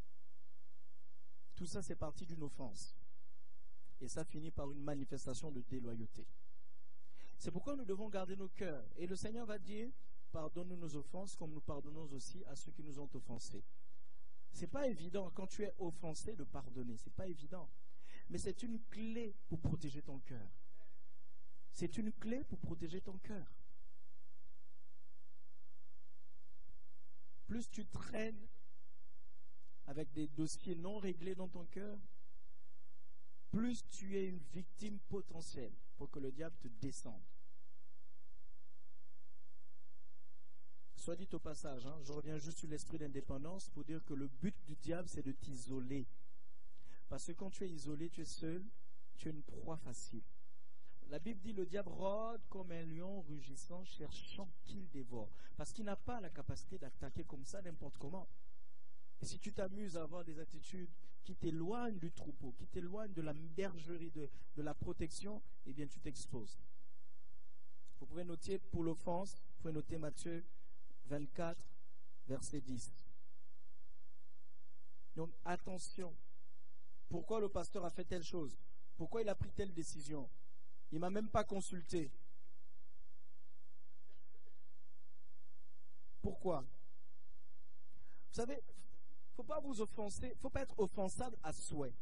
Tout ça, c'est parti d'une offense. Et ça finit par une manifestation de déloyauté. C'est pourquoi nous devons garder nos cœurs. Et le Seigneur va dire, pardonne-nous nos offenses comme nous pardonnons aussi à ceux qui nous ont offensés. C'est pas évident quand tu es offensé de pardonner, c'est pas évident. Mais c'est une clé pour protéger ton cœur. C'est une clé pour protéger ton cœur. Plus tu traînes avec des dossiers non réglés dans ton cœur, plus tu es une victime potentielle pour que le diable te descende. Soit dit au passage, hein, je reviens juste sur l'esprit d'indépendance pour dire que le but du diable, c'est de t'isoler. Parce que quand tu es isolé, tu es seul, tu es une proie facile. La Bible dit le diable rôde comme un lion rugissant, cherchant qu'il dévore. Parce qu'il n'a pas la capacité d'attaquer comme ça n'importe comment. Et si tu t'amuses à avoir des attitudes qui t'éloignent du troupeau, qui t'éloignent de la bergerie, de, de la protection, eh bien tu t'exposes. Vous pouvez noter pour l'offense, vous pouvez noter Matthieu vingt-quatre, verset dix. Donc attention. Pourquoi le pasteur a fait telle chose? Pourquoi il a pris telle décision? Il ne m'a même pas consulté. Pourquoi? Vous savez, il ne faut pas vous offenser, il ne faut pas être offensable à souhait.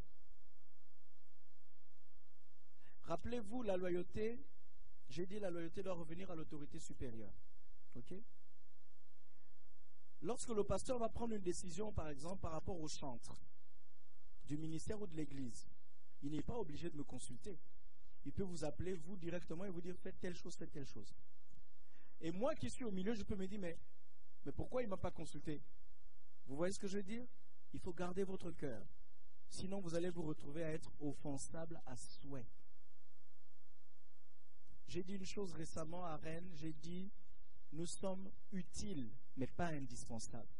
Rappelez-vous la loyauté, j'ai dit la loyauté doit revenir à l'autorité supérieure. Ok? Lorsque le pasteur va prendre une décision, par exemple, par rapport au chantre du ministère ou de l'église, il n'est pas obligé de me consulter. Il peut vous appeler, vous, directement, et vous dire, faites telle chose, faites telle chose. Et moi qui suis au milieu, je peux me dire, mais, mais pourquoi il ne m'a pas consulté? Vous voyez ce que je veux dire? Il faut garder votre cœur. Sinon, vous allez vous retrouver à être offensable à souhait. J'ai dit une chose récemment à Rennes, j'ai dit, nous sommes utiles, mais pas indispensables.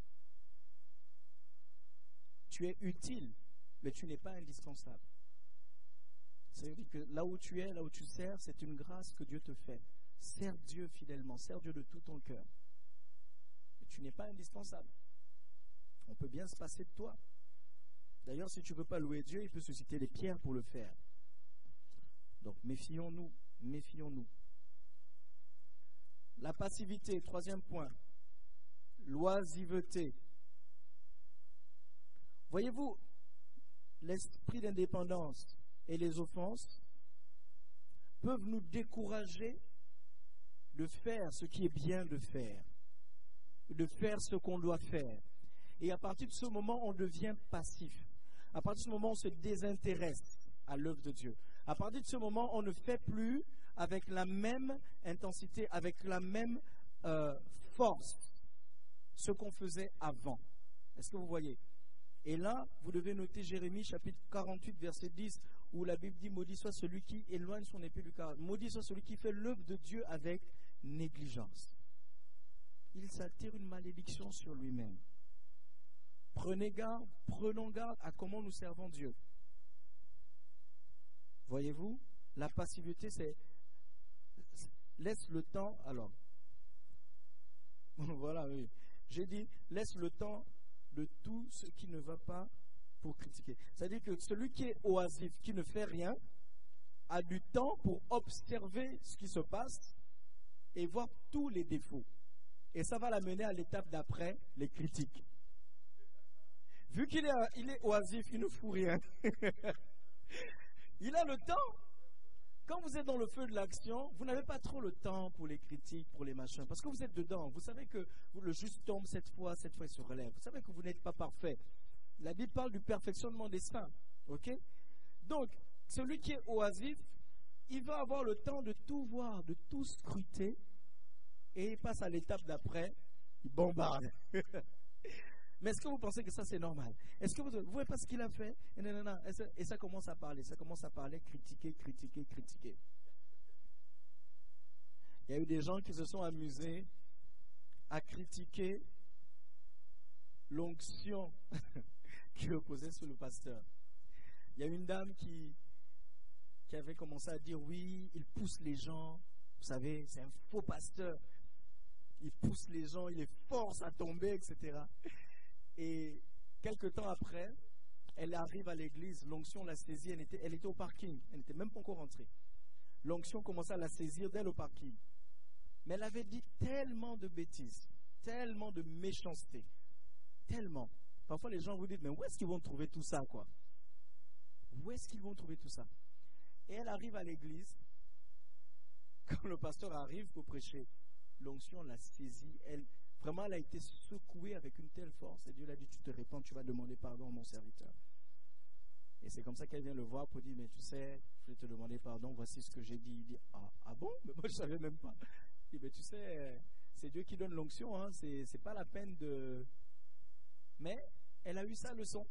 Tu es utile, mais tu n'es pas indispensable. C'est-à-dire que là où tu es, là où tu sers, c'est une grâce que Dieu te fait. Sers Dieu fidèlement, sers Dieu de tout ton cœur. Mais tu n'es pas indispensable. On peut bien se passer de toi. D'ailleurs, si tu ne veux pas louer Dieu, il peut susciter les pierres pour le faire. Donc, méfions-nous, méfions-nous. La passivité, troisième point. L'oisiveté. Voyez-vous, l'esprit d'indépendance et les offenses peuvent nous décourager de faire ce qui est bien de faire, de faire ce qu'on doit faire. Et à partir de ce moment, on devient passif. À partir de ce moment, on se désintéresse à l'œuvre de Dieu. À partir de ce moment, on ne fait plus avec la même intensité, avec la même euh, force, ce qu'on faisait avant. Est-ce que vous voyez? Et là, vous devez noter Jérémie chapitre quarante-huit, verset dix, où la Bible dit, maudit soit celui qui éloigne son épée du cœur. Maudit soit celui qui fait l'œuvre de Dieu avec négligence. Il s'attire une malédiction sur lui-même. Prenez garde, prenons garde à comment nous servons Dieu. Voyez-vous, la passivité, c'est laisse le temps. Alors, voilà, oui. J'ai dit, laisse le temps de tout ce qui ne va pas pour critiquer. C'est-à-dire que celui qui est oisif, qui ne fait rien, a du temps pour observer ce qui se passe et voir tous les défauts. Et ça va l'amener à l'étape d'après, les critiques. Vu qu'il est, il est oisif, il ne fout rien. Il a le temps. Quand vous êtes dans le feu de l'action, vous n'avez pas trop le temps pour les critiques, pour les machins, parce que vous êtes dedans. Vous savez que le juste tombe cette fois, cette fois il se relève. Vous savez que vous n'êtes pas parfait. La Bible parle du perfectionnement des saints. Ok? Donc, celui qui est oisif, il va avoir le temps de tout voir, de tout scruter, et il passe à l'étape d'après, il bombarde. Mais est-ce que vous pensez que ça c'est normal? Est-ce que vous ne voyez pas ce qu'il a fait? Et, non, non, non. Et, ça, et ça commence à parler, ça commence à parler, critiquer, critiquer, critiquer. Il y a eu des gens qui se sont amusés à critiquer l'onction qui reposait sur le pasteur. Il y a une dame qui, qui avait commencé à dire oui, il pousse les gens, vous savez, c'est un faux pasteur. Il pousse les gens, il les force à tomber, et cetera. Et quelques temps après, elle arrive à l'église, l'onction l'a saisie, elle était, elle était au parking, elle n'était même pas encore rentrée. L'onction commençait à la saisir dès le parking. Mais elle avait dit tellement de bêtises, tellement de méchanceté, tellement. Parfois les gens vous disent, mais où est-ce qu'ils vont trouver tout ça, quoi? Où est-ce qu'ils vont trouver tout ça? Et elle arrive à l'église, quand le pasteur arrive pour prêcher, l'onction l'a saisie, elle, vraiment elle a été secouée avec une telle force, et Dieu l'a dit, tu te répands, tu vas demander pardon à mon serviteur. Et c'est comme ça qu'elle vient le voir pour dire, mais tu sais, je vais te demander pardon, voici ce que j'ai dit. Il dit, ah, ah bon? Mais moi je ne savais même pas. Il dit, mais tu sais, c'est Dieu qui donne l'onction, hein, c'est, c'est pas la peine de... Mais elle a eu sa leçon.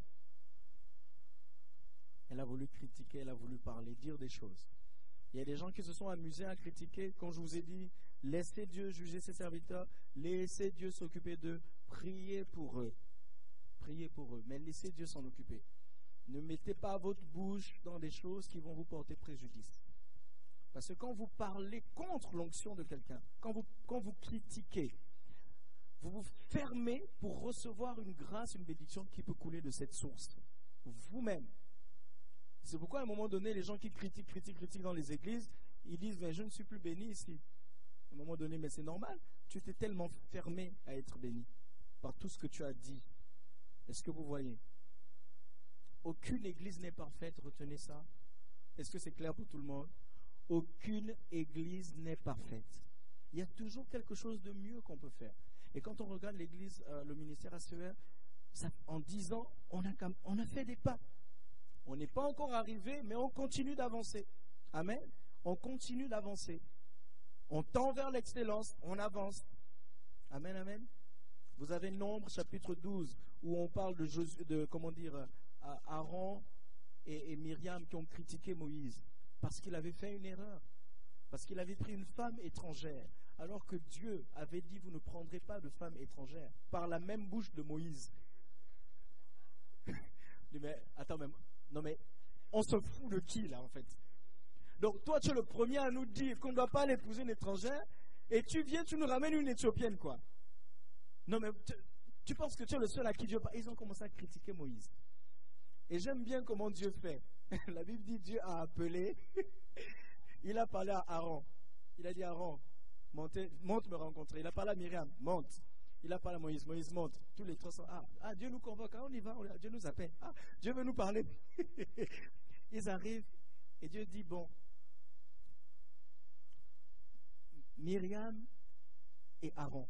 Elle a voulu critiquer, elle a voulu parler, dire des choses. Il y a des gens qui se sont amusés à critiquer. Quand je vous ai dit, laissez Dieu juger ses serviteurs, laissez Dieu s'occuper d'eux, priez pour eux. Priez pour eux, mais laissez Dieu s'en occuper. Ne mettez pas votre bouche dans des choses qui vont vous porter préjudice. Parce que quand vous parlez contre l'onction de quelqu'un, quand vous, quand vous critiquez, vous vous fermez pour recevoir une grâce, une bénédiction qui peut couler de cette source. Vous-même. C'est pourquoi à un moment donné, les gens qui critiquent, critiquent, critiquent dans les églises, ils disent, mais je ne suis plus béni ici. À un moment donné, mais c'est normal. Tu t'es tellement fermé à être béni par tout ce que tu as dit. Est-ce que vous voyez? Aucune église n'est parfaite, retenez ça. Est-ce que c'est clair pour tout le monde? Aucune église n'est parfaite. Il y a toujours quelque chose de mieux qu'on peut faire. Et quand on regarde l'église, euh, le ministère A C E R, ça, en dix ans, on a, on a fait des pas. On n'est pas encore arrivé, mais on continue d'avancer. Amen. On continue d'avancer. On tend vers l'excellence, on avance. Amen, amen. Vous avez Nombre, chapitre douze, où on parle de, Josué, de comment dire, Aaron et, et Myriam qui ont critiqué Moïse parce qu'il avait fait une erreur, parce qu'il avait pris une femme étrangère, alors que Dieu avait dit, vous ne prendrez pas de femme étrangère, par la même bouche de Moïse. Mais attends, même. Non mais, on se fout de qui là en fait? Donc toi tu es le premier à nous dire qu'on ne doit pas l'épouser une étrangère, et tu viens, tu nous ramènes une Éthiopienne quoi. Non mais, tu, tu penses que tu es le seul à qui Dieu parle? Ils ont commencé à critiquer Moïse. Et j'aime bien comment Dieu fait. La Bible dit Dieu a appelé, il a parlé à Aaron. Il a dit Aaron, montez, monte me rencontrer. Il a parlé à Myriam, monte. Il a parlé à Moïse, Moïse monte. Tous les trois sont, ah, ah Dieu nous convoque, ah, on y va, on, Dieu nous appelle, ah, Dieu veut nous parler. Ils arrivent et Dieu dit, bon, Myriam et Aaron.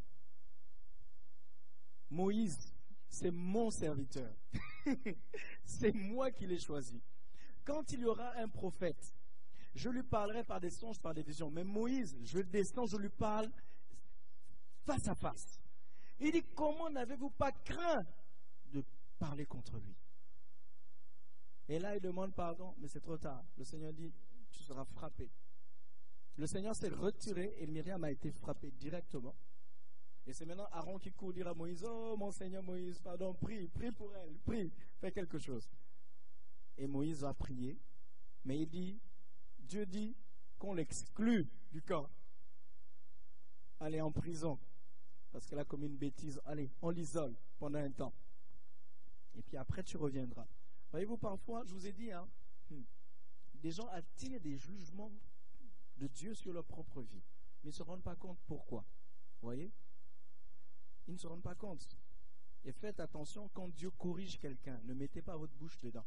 Moïse, c'est mon serviteur. C'est moi qui l'ai choisi. Quand il y aura un prophète, je lui parlerai par des songes, par des visions. Mais Moïse, je descends, je lui parle face à face. Il dit, comment n'avez-vous pas craint de parler contre lui? Et là, il demande pardon, mais c'est trop tard. Le Seigneur dit, tu seras frappé. Le Seigneur s'est retiré et Myriam a été frappée directement. Et c'est maintenant Aaron qui court dire à Moïse, oh mon Seigneur Moïse, pardon, prie, prie pour elle, prie, fais quelque chose. Et Moïse va prier, mais il dit, Dieu dit qu'on l'exclut du camp. Allez en prison, parce qu'elle a commis une bêtise, allez, on l'isole pendant un temps. Et puis après tu reviendras. Voyez-vous, parfois, je vous ai dit, hein, des gens attirent des jugements de Dieu sur leur propre vie, mais ils ne se rendent pas compte pourquoi. Vous voyez? Ils ne se rendent pas compte. Et faites attention, quand Dieu corrige quelqu'un, ne mettez pas votre bouche dedans.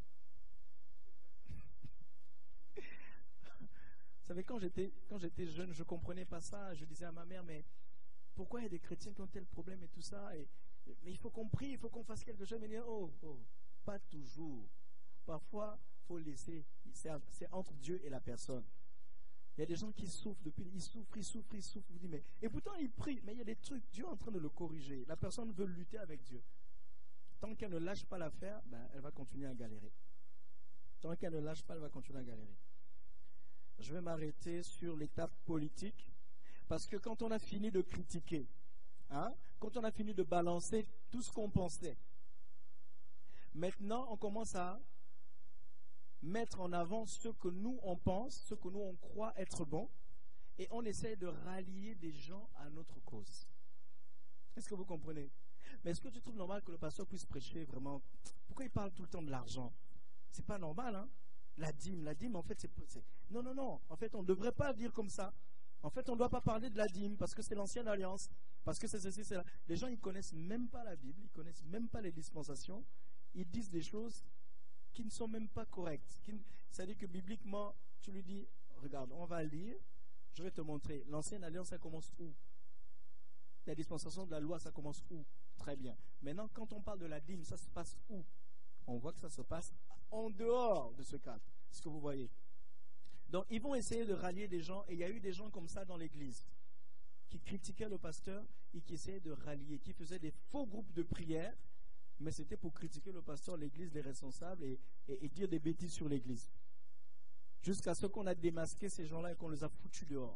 Vous savez, quand j'étais, quand j'étais jeune, je ne comprenais pas ça. Je disais à ma mère, mais pourquoi il y a des chrétiens qui ont tel problème et tout ça et, mais il faut qu'on prie, il faut qu'on fasse quelque chose. Mais il dit, oh, oh, pas toujours. Parfois, il faut laisser. C'est, c'est entre Dieu et la personne. Il y a des gens qui souffrent depuis, ils souffrent, ils souffrent, ils souffrent. Vous dites, mais, et pourtant ils prient, mais il y a des trucs, Dieu est en train de le corriger. La personne veut lutter avec Dieu. Tant qu'elle ne lâche pas l'affaire, ben, elle va continuer à galérer. Tant qu'elle ne lâche pas, elle va continuer à galérer. Je vais m'arrêter sur l'étape politique, parce que quand on a fini de critiquer, hein, quand on a fini de balancer tout ce qu'on pensait, maintenant on commence à mettre en avant ce que nous on pense, ce que nous on croit être bon, et on essaie de rallier des gens à notre cause. Est-ce que vous comprenez? Mais est-ce que tu trouves normal que le pasteur puisse prêcher vraiment? Pourquoi il parle tout le temps de l'argent? C'est pas normal, hein? La dîme, la dîme, en fait, c'est... c'est- Non, non, non. En fait, on ne devrait pas dire comme ça. En fait, on ne doit pas parler de la dîme parce que c'est l'ancienne alliance. Parce que c'est ceci, c'est là. Les gens, ils ne connaissent même pas la Bible. Ils ne connaissent même pas les dispensations. Ils disent des choses qui ne sont même pas correctes. Qui... C'est-à-dire que bibliquement, tu lui dis, regarde, on va lire. Je vais te montrer. L'ancienne alliance, ça commence où? La dispensation de la loi, ça commence où? Très bien. Maintenant, quand on parle de la dîme, ça se passe où? On voit que ça se passe en dehors de ce cadre. C'est ce que vous voyez. Donc, ils vont essayer de rallier des gens. Et il y a eu des gens comme ça dans l'église qui critiquaient le pasteur et qui essayaient de rallier, qui faisaient des faux groupes de prière. Mais c'était pour critiquer le pasteur, l'église, les responsables et, et, et dire des bêtises sur l'église. Jusqu'à ce qu'on a démasqué ces gens-là et qu'on les a foutus dehors.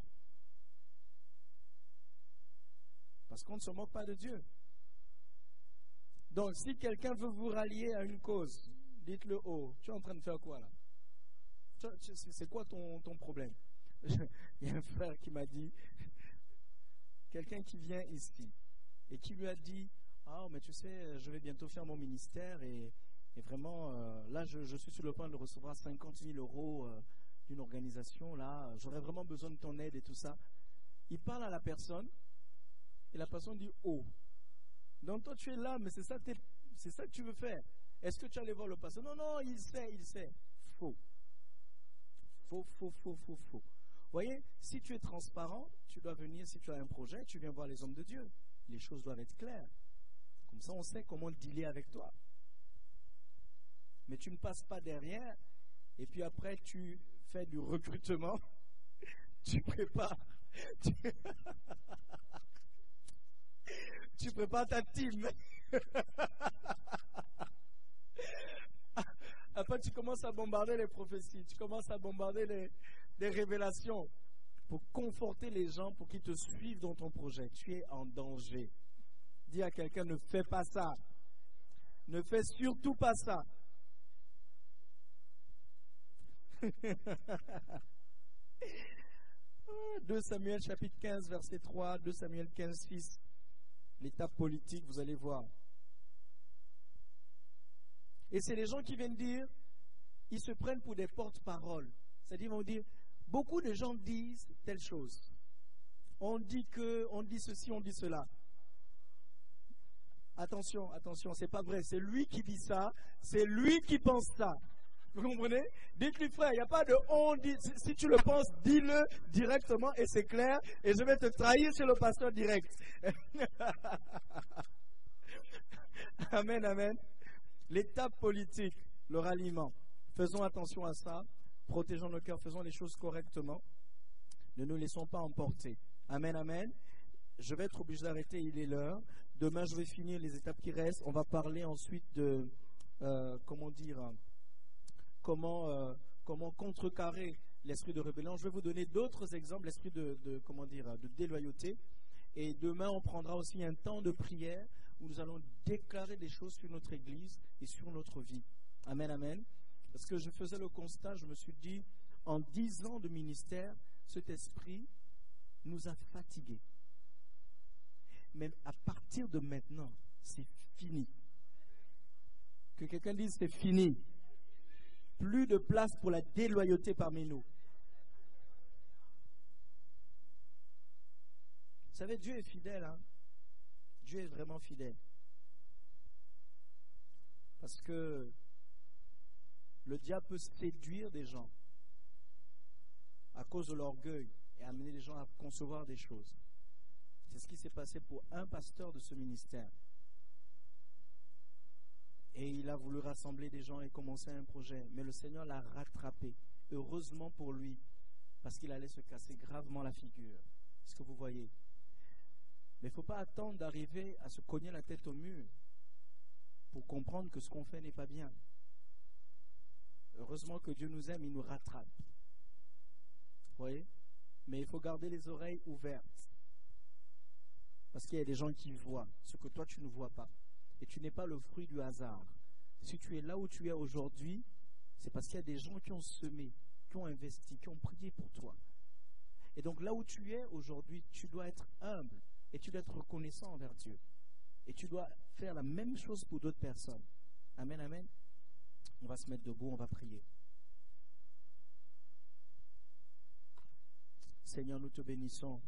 Parce qu'on ne se moque pas de Dieu. Donc, si quelqu'un veut vous rallier à une cause, dites-le haut. Tu es en train de faire quoi là? C'est quoi ton, ton problème? Il y a un frère qui m'a dit, quelqu'un qui vient ici et qui lui a dit, ah mais tu sais, je vais bientôt faire mon ministère et, et vraiment, euh, là je, je suis sur le point de recevoir cinquante mille euros euh, d'une organisation, là, j'aurais vraiment besoin de ton aide et tout ça. Il parle à la personne et la personne dit, oh, donc toi tu es là, mais c'est ça, c'est ça que tu veux faire. Est-ce que tu allais voir le pasteur? Non, non, il sait, il sait. Faux. Faux, faux, faux, faux, faux. Vous voyez, si tu es transparent, tu dois venir, si tu as un projet, tu viens voir les hommes de Dieu. Les choses doivent être claires. Comme ça, on sait comment dealer avec toi. Mais tu ne passes pas derrière, et puis après, tu fais du recrutement, tu prépares, tu, tu prépares ta team. Après, tu commences à bombarder les prophéties, tu commences à bombarder les, les révélations pour conforter les gens, pour qu'ils te suivent dans ton projet. Tu es en danger. Dis à quelqu'un, ne fais pas ça. Ne fais surtout pas ça. deux Samuel chapitre quinze, verset trois, deux Samuel quinze, six. L'étape politique, vous allez voir. Et c'est les gens qui viennent dire, ils se prennent pour des porte-paroles. C'est-à-dire, ils vont dire, beaucoup de gens disent telle chose. On dit que, on dit ceci, on dit cela. Attention, attention, c'est pas vrai. C'est lui qui dit ça, c'est lui qui pense ça. Vous comprenez? Dites-lui, frère, il n'y a pas de on dit. Si, si tu le penses, dis-le directement et c'est clair. Et je vais te trahir chez le pasteur direct. Amen, amen. L'étape politique, le ralliement. Faisons attention à ça. Protégeons nos cœurs, faisons les choses correctement. Ne nous laissons pas emporter. Amen, amen. Je vais être obligé d'arrêter, il est l'heure. Demain, je vais finir les étapes qui restent. On va parler ensuite de, euh, comment dire, comment, euh, comment contrecarrer l'esprit de rébellion. Je vais vous donner d'autres exemples, l'esprit de, de, comment dire, de déloyauté. Et demain, on prendra aussi un temps de prière où nous allons déclarer des choses sur notre Église et sur notre vie. Amen, amen. Parce que je faisais le constat, je me suis dit, en dix ans de ministère, cet esprit nous a fatigués. Mais à partir de maintenant, c'est fini. Que quelqu'un dise c'est fini. Plus de place pour la déloyauté parmi nous. Vous savez, Dieu est fidèle. Hein? Dieu est vraiment fidèle. Parce que le diable peut séduire des gens à cause de l'orgueil et amener les gens à concevoir des choses. C'est ce qui s'est passé pour un pasteur de ce ministère. Et il a voulu rassembler des gens et commencer un projet. Mais le Seigneur l'a rattrapé. Heureusement pour lui. Parce qu'il allait se casser gravement la figure. C'est ce que vous voyez. Mais il ne faut pas attendre d'arriver à se cogner la tête au mur pour comprendre que ce qu'on fait n'est pas bien. Heureusement que Dieu nous aime, il nous rattrape. Vous voyez? Mais il faut garder les oreilles ouvertes. Parce qu'il y a des gens qui voient ce que toi tu ne vois pas. Et tu n'es pas le fruit du hasard. Si tu es là où tu es aujourd'hui, c'est parce qu'il y a des gens qui ont semé, qui ont investi, qui ont prié pour toi. Et donc là où tu es aujourd'hui, tu dois être humble et tu dois être reconnaissant envers Dieu. Et tu dois faire la même chose pour d'autres personnes. Amen, amen. On va se mettre debout, on va prier. Seigneur, nous te bénissons.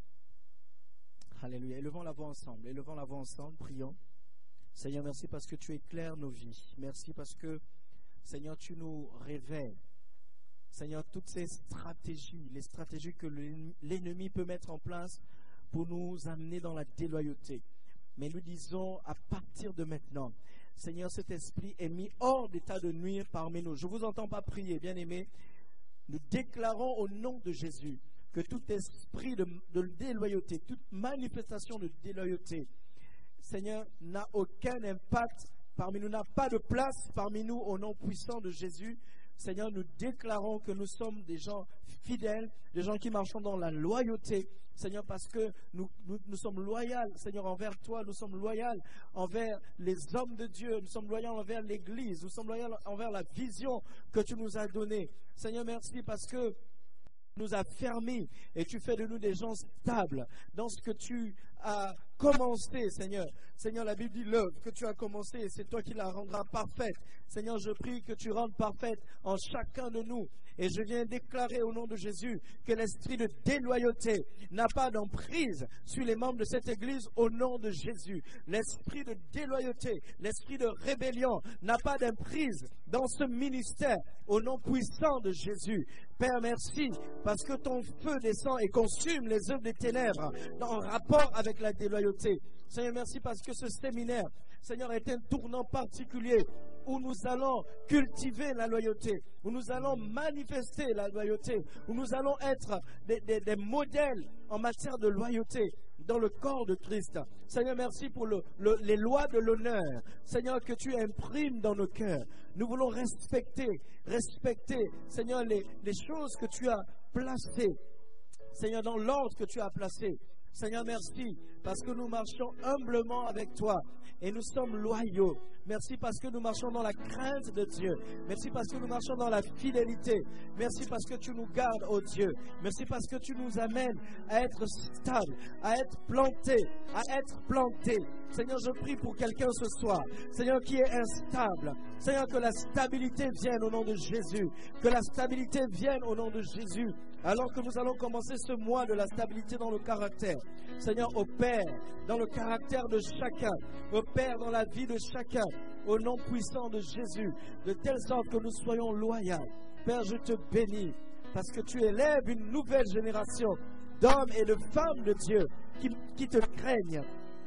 Alléluia. Élevons la voix ensemble. Élevons la voix ensemble. Prions. Seigneur, merci parce que tu éclaires nos vies. Merci parce que, Seigneur, tu nous révèles. Seigneur, toutes ces stratégies, les stratégies que l'ennemi peut mettre en place pour nous amener dans la déloyauté. Mais nous disons, à partir de maintenant, Seigneur, cet esprit est mis hors d'état de nuire parmi nous. Je ne vous entends pas prier, bien-aimés. Nous déclarons au nom de Jésus que tout esprit de, de déloyauté, toute manifestation de déloyauté, Seigneur, n'a aucun impact parmi nous, n'a pas de place parmi nous au nom puissant de Jésus. Seigneur, nous déclarons que nous sommes des gens fidèles, des gens qui marchons dans la loyauté. Seigneur, parce que nous, nous, nous sommes loyaux, Seigneur, envers toi, nous sommes loyaux envers les hommes de Dieu, nous sommes loyaux envers l'Église, nous sommes loyaux envers la vision que tu nous as donnée. Seigneur, merci parce que nous as fermés et tu fais de nous des gens stables dans ce que tu as commencé, Seigneur. Seigneur, la Bible dit l'œuvre que tu as commencé et c'est toi qui la rendras parfaite. Seigneur, je prie que tu rendes parfaite en chacun de nous. Et je viens déclarer au nom de Jésus que l'esprit de déloyauté n'a pas d'emprise sur les membres de cette église au nom de Jésus. L'esprit de déloyauté, l'esprit de rébellion n'a pas d'emprise dans ce ministère au nom puissant de Jésus. Père, merci parce que ton feu descend et consume les œuvres des ténèbres en rapport avec la déloyauté. Seigneur, merci parce que ce séminaire, Seigneur, est un tournant particulier où nous allons cultiver la loyauté, où nous allons manifester la loyauté, où nous allons être des, des, des modèles en matière de loyauté dans le corps de Christ. Seigneur, merci pour le, le, les lois de l'honneur. Seigneur, que tu imprimes dans nos cœurs. Nous voulons respecter, respecter, Seigneur, les, les choses que tu as placées. Seigneur, dans l'ordre que tu as placé. Seigneur, merci parce que nous marchons humblement avec toi et nous sommes loyaux. Merci parce que nous marchons dans la crainte de Dieu. Merci parce que nous marchons dans la fidélité. Merci parce que tu nous gardes, ô Dieu. Merci parce que tu nous amènes à être stables, à être plantés, à être plantés. Seigneur, je prie pour quelqu'un ce soir, Seigneur, qui est instable. Seigneur, que la stabilité vienne au nom de Jésus. Que la stabilité vienne au nom de Jésus. Alors que nous allons commencer ce mois de la stabilité dans le caractère. Seigneur, opère dans le caractère de chacun. Opère dans la vie de chacun. Au nom puissant de Jésus. De telle sorte que nous soyons loyaux. Père, je te bénis. Parce que tu élèves une nouvelle génération d'hommes et de femmes de Dieu qui, qui te craignent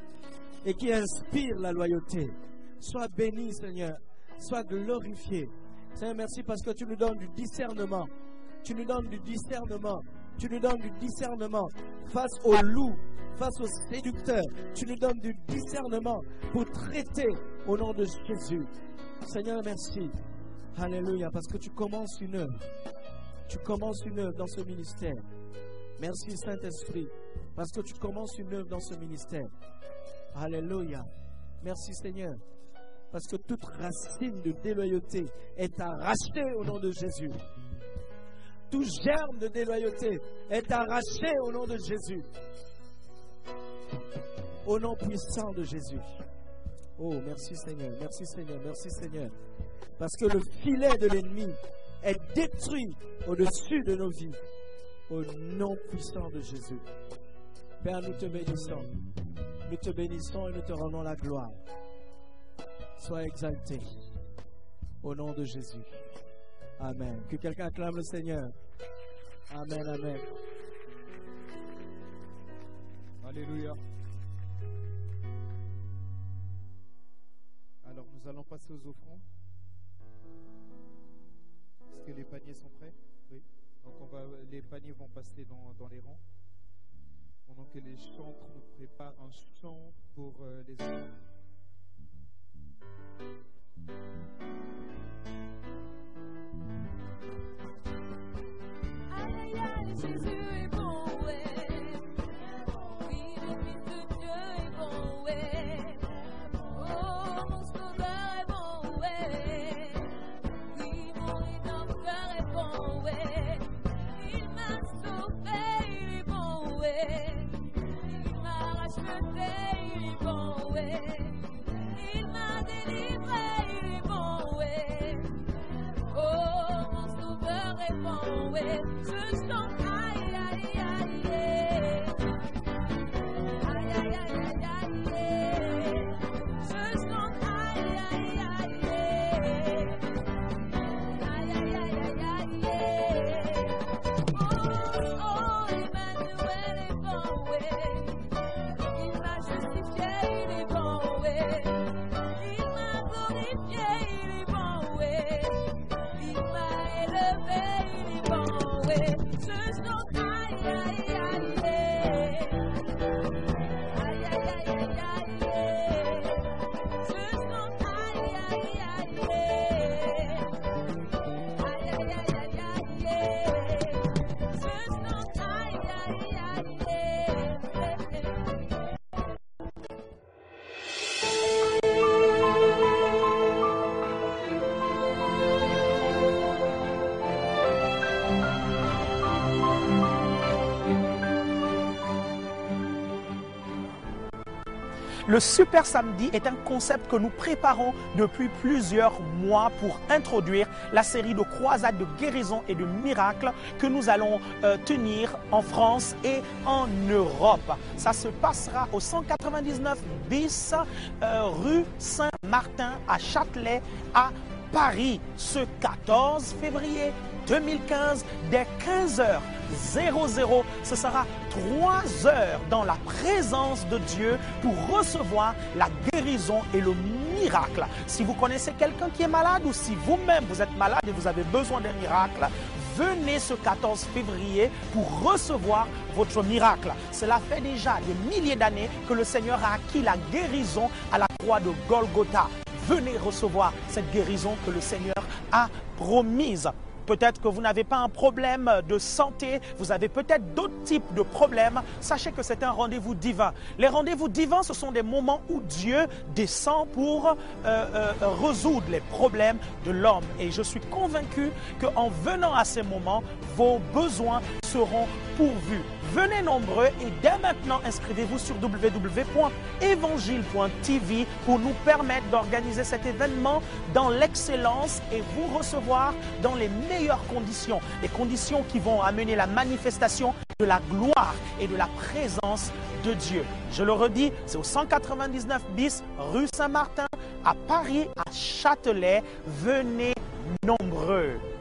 et qui inspirent la loyauté. Sois béni, Seigneur. Sois glorifié. Seigneur, merci parce que tu nous donnes du discernement. Tu nous donnes du discernement. Tu nous donnes du discernement face aux loups, face aux séducteurs. Tu nous donnes du discernement pour traiter au nom de Jésus. Seigneur, merci. Alléluia, parce que tu commences une œuvre. Tu commences une œuvre dans ce ministère. Merci Saint-Esprit, parce que tu commences une œuvre dans ce ministère. Alléluia. Merci Seigneur, parce que toute racine de déloyauté est arrachée au nom de Jésus. Tout germe de déloyauté est arraché au nom de Jésus. Au nom puissant de Jésus. Oh, merci Seigneur, merci Seigneur, merci Seigneur. Parce que le filet de l'ennemi est détruit au-dessus de nos vies. Au nom puissant de Jésus. Père, nous te bénissons. Nous te bénissons et nous te rendons la gloire. Sois exalté. Au nom de Jésus. Amen. Que quelqu'un acclame le Seigneur. Amen, amen. Alléluia. Alors nous allons passer aux offrandes. Est-ce que les paniers sont prêts? Oui. Donc on va, les paniers vont passer dans, dans les rangs. Pendant que les chantres nous préparent un chant pour euh, les offrandes. Aïe, aïe, Jésus est bon, ouais. Oui, le Fils de Dieu est bon, ouais. Oh, mon sauveur est bon, ouais. Oui, mon rédempteur est bon, ouais. Il m'a sauvé, il est bon, ouais. Il m'a racheté, il est bon, ouais. Il m'a délivré, il est bon, ouais. Oh, mon sauveur est bon, ouais. Je chante, aïe, aïe, aïe, il est bon, ouais. Il m'a glorifié, il est bon, ouais. Il m'a élevé, il est bon, ouais. Ce sont aïe, aïe, aïe, aïe. Aïe, aïe, aïe, aïe, aïe. Ce sont aïe, aïe, aïe, aïe. Aïe, aïe, aïe, aïe, aïe. Ce sont aïe, aïe, aïe, aïe. Le Super Samedi est un concept que nous préparons depuis plusieurs mois pour introduire la série de croisades de guérison et de miracles que nous allons euh, tenir en France et en Europe. Ça se passera au cent quatre-vingt-dix-neuf bis euh, rue Saint-Martin à Châtelet à Paris ce quatorze février deux mille quinze dès quinze heures. Ce sera trois heures dans la présence de Dieu pour recevoir la guérison et le miracle. Si vous connaissez quelqu'un qui est malade ou si vous-même vous êtes malade et vous avez besoin d'un miracle, venez ce quatorze février pour recevoir votre miracle. Cela fait déjà des milliers d'années que le Seigneur a acquis la guérison à la croix de Golgotha. Venez recevoir cette guérison que le Seigneur a promise. Peut-être que vous n'avez pas un problème de santé, vous avez peut-être d'autres types de problèmes. Sachez que c'est un rendez-vous divin. Les rendez-vous divins, ce sont des moments où Dieu descend pour euh, euh, résoudre les problèmes de l'homme. Et je suis convaincu qu'en venant à ces moments, vos besoins seront pourvus. Venez nombreux et dès maintenant, inscrivez-vous sur w w w point évangile point t v pour nous permettre d'organiser cet événement dans l'excellence et vous recevoir dans les meilleures conditions, les conditions qui vont amener la manifestation de la gloire et de la présence de Dieu. Je le redis, c'est au cent quatre-vingt-dix-neuf bis rue Saint-Martin à Paris, à Châtelet. Venez nombreux.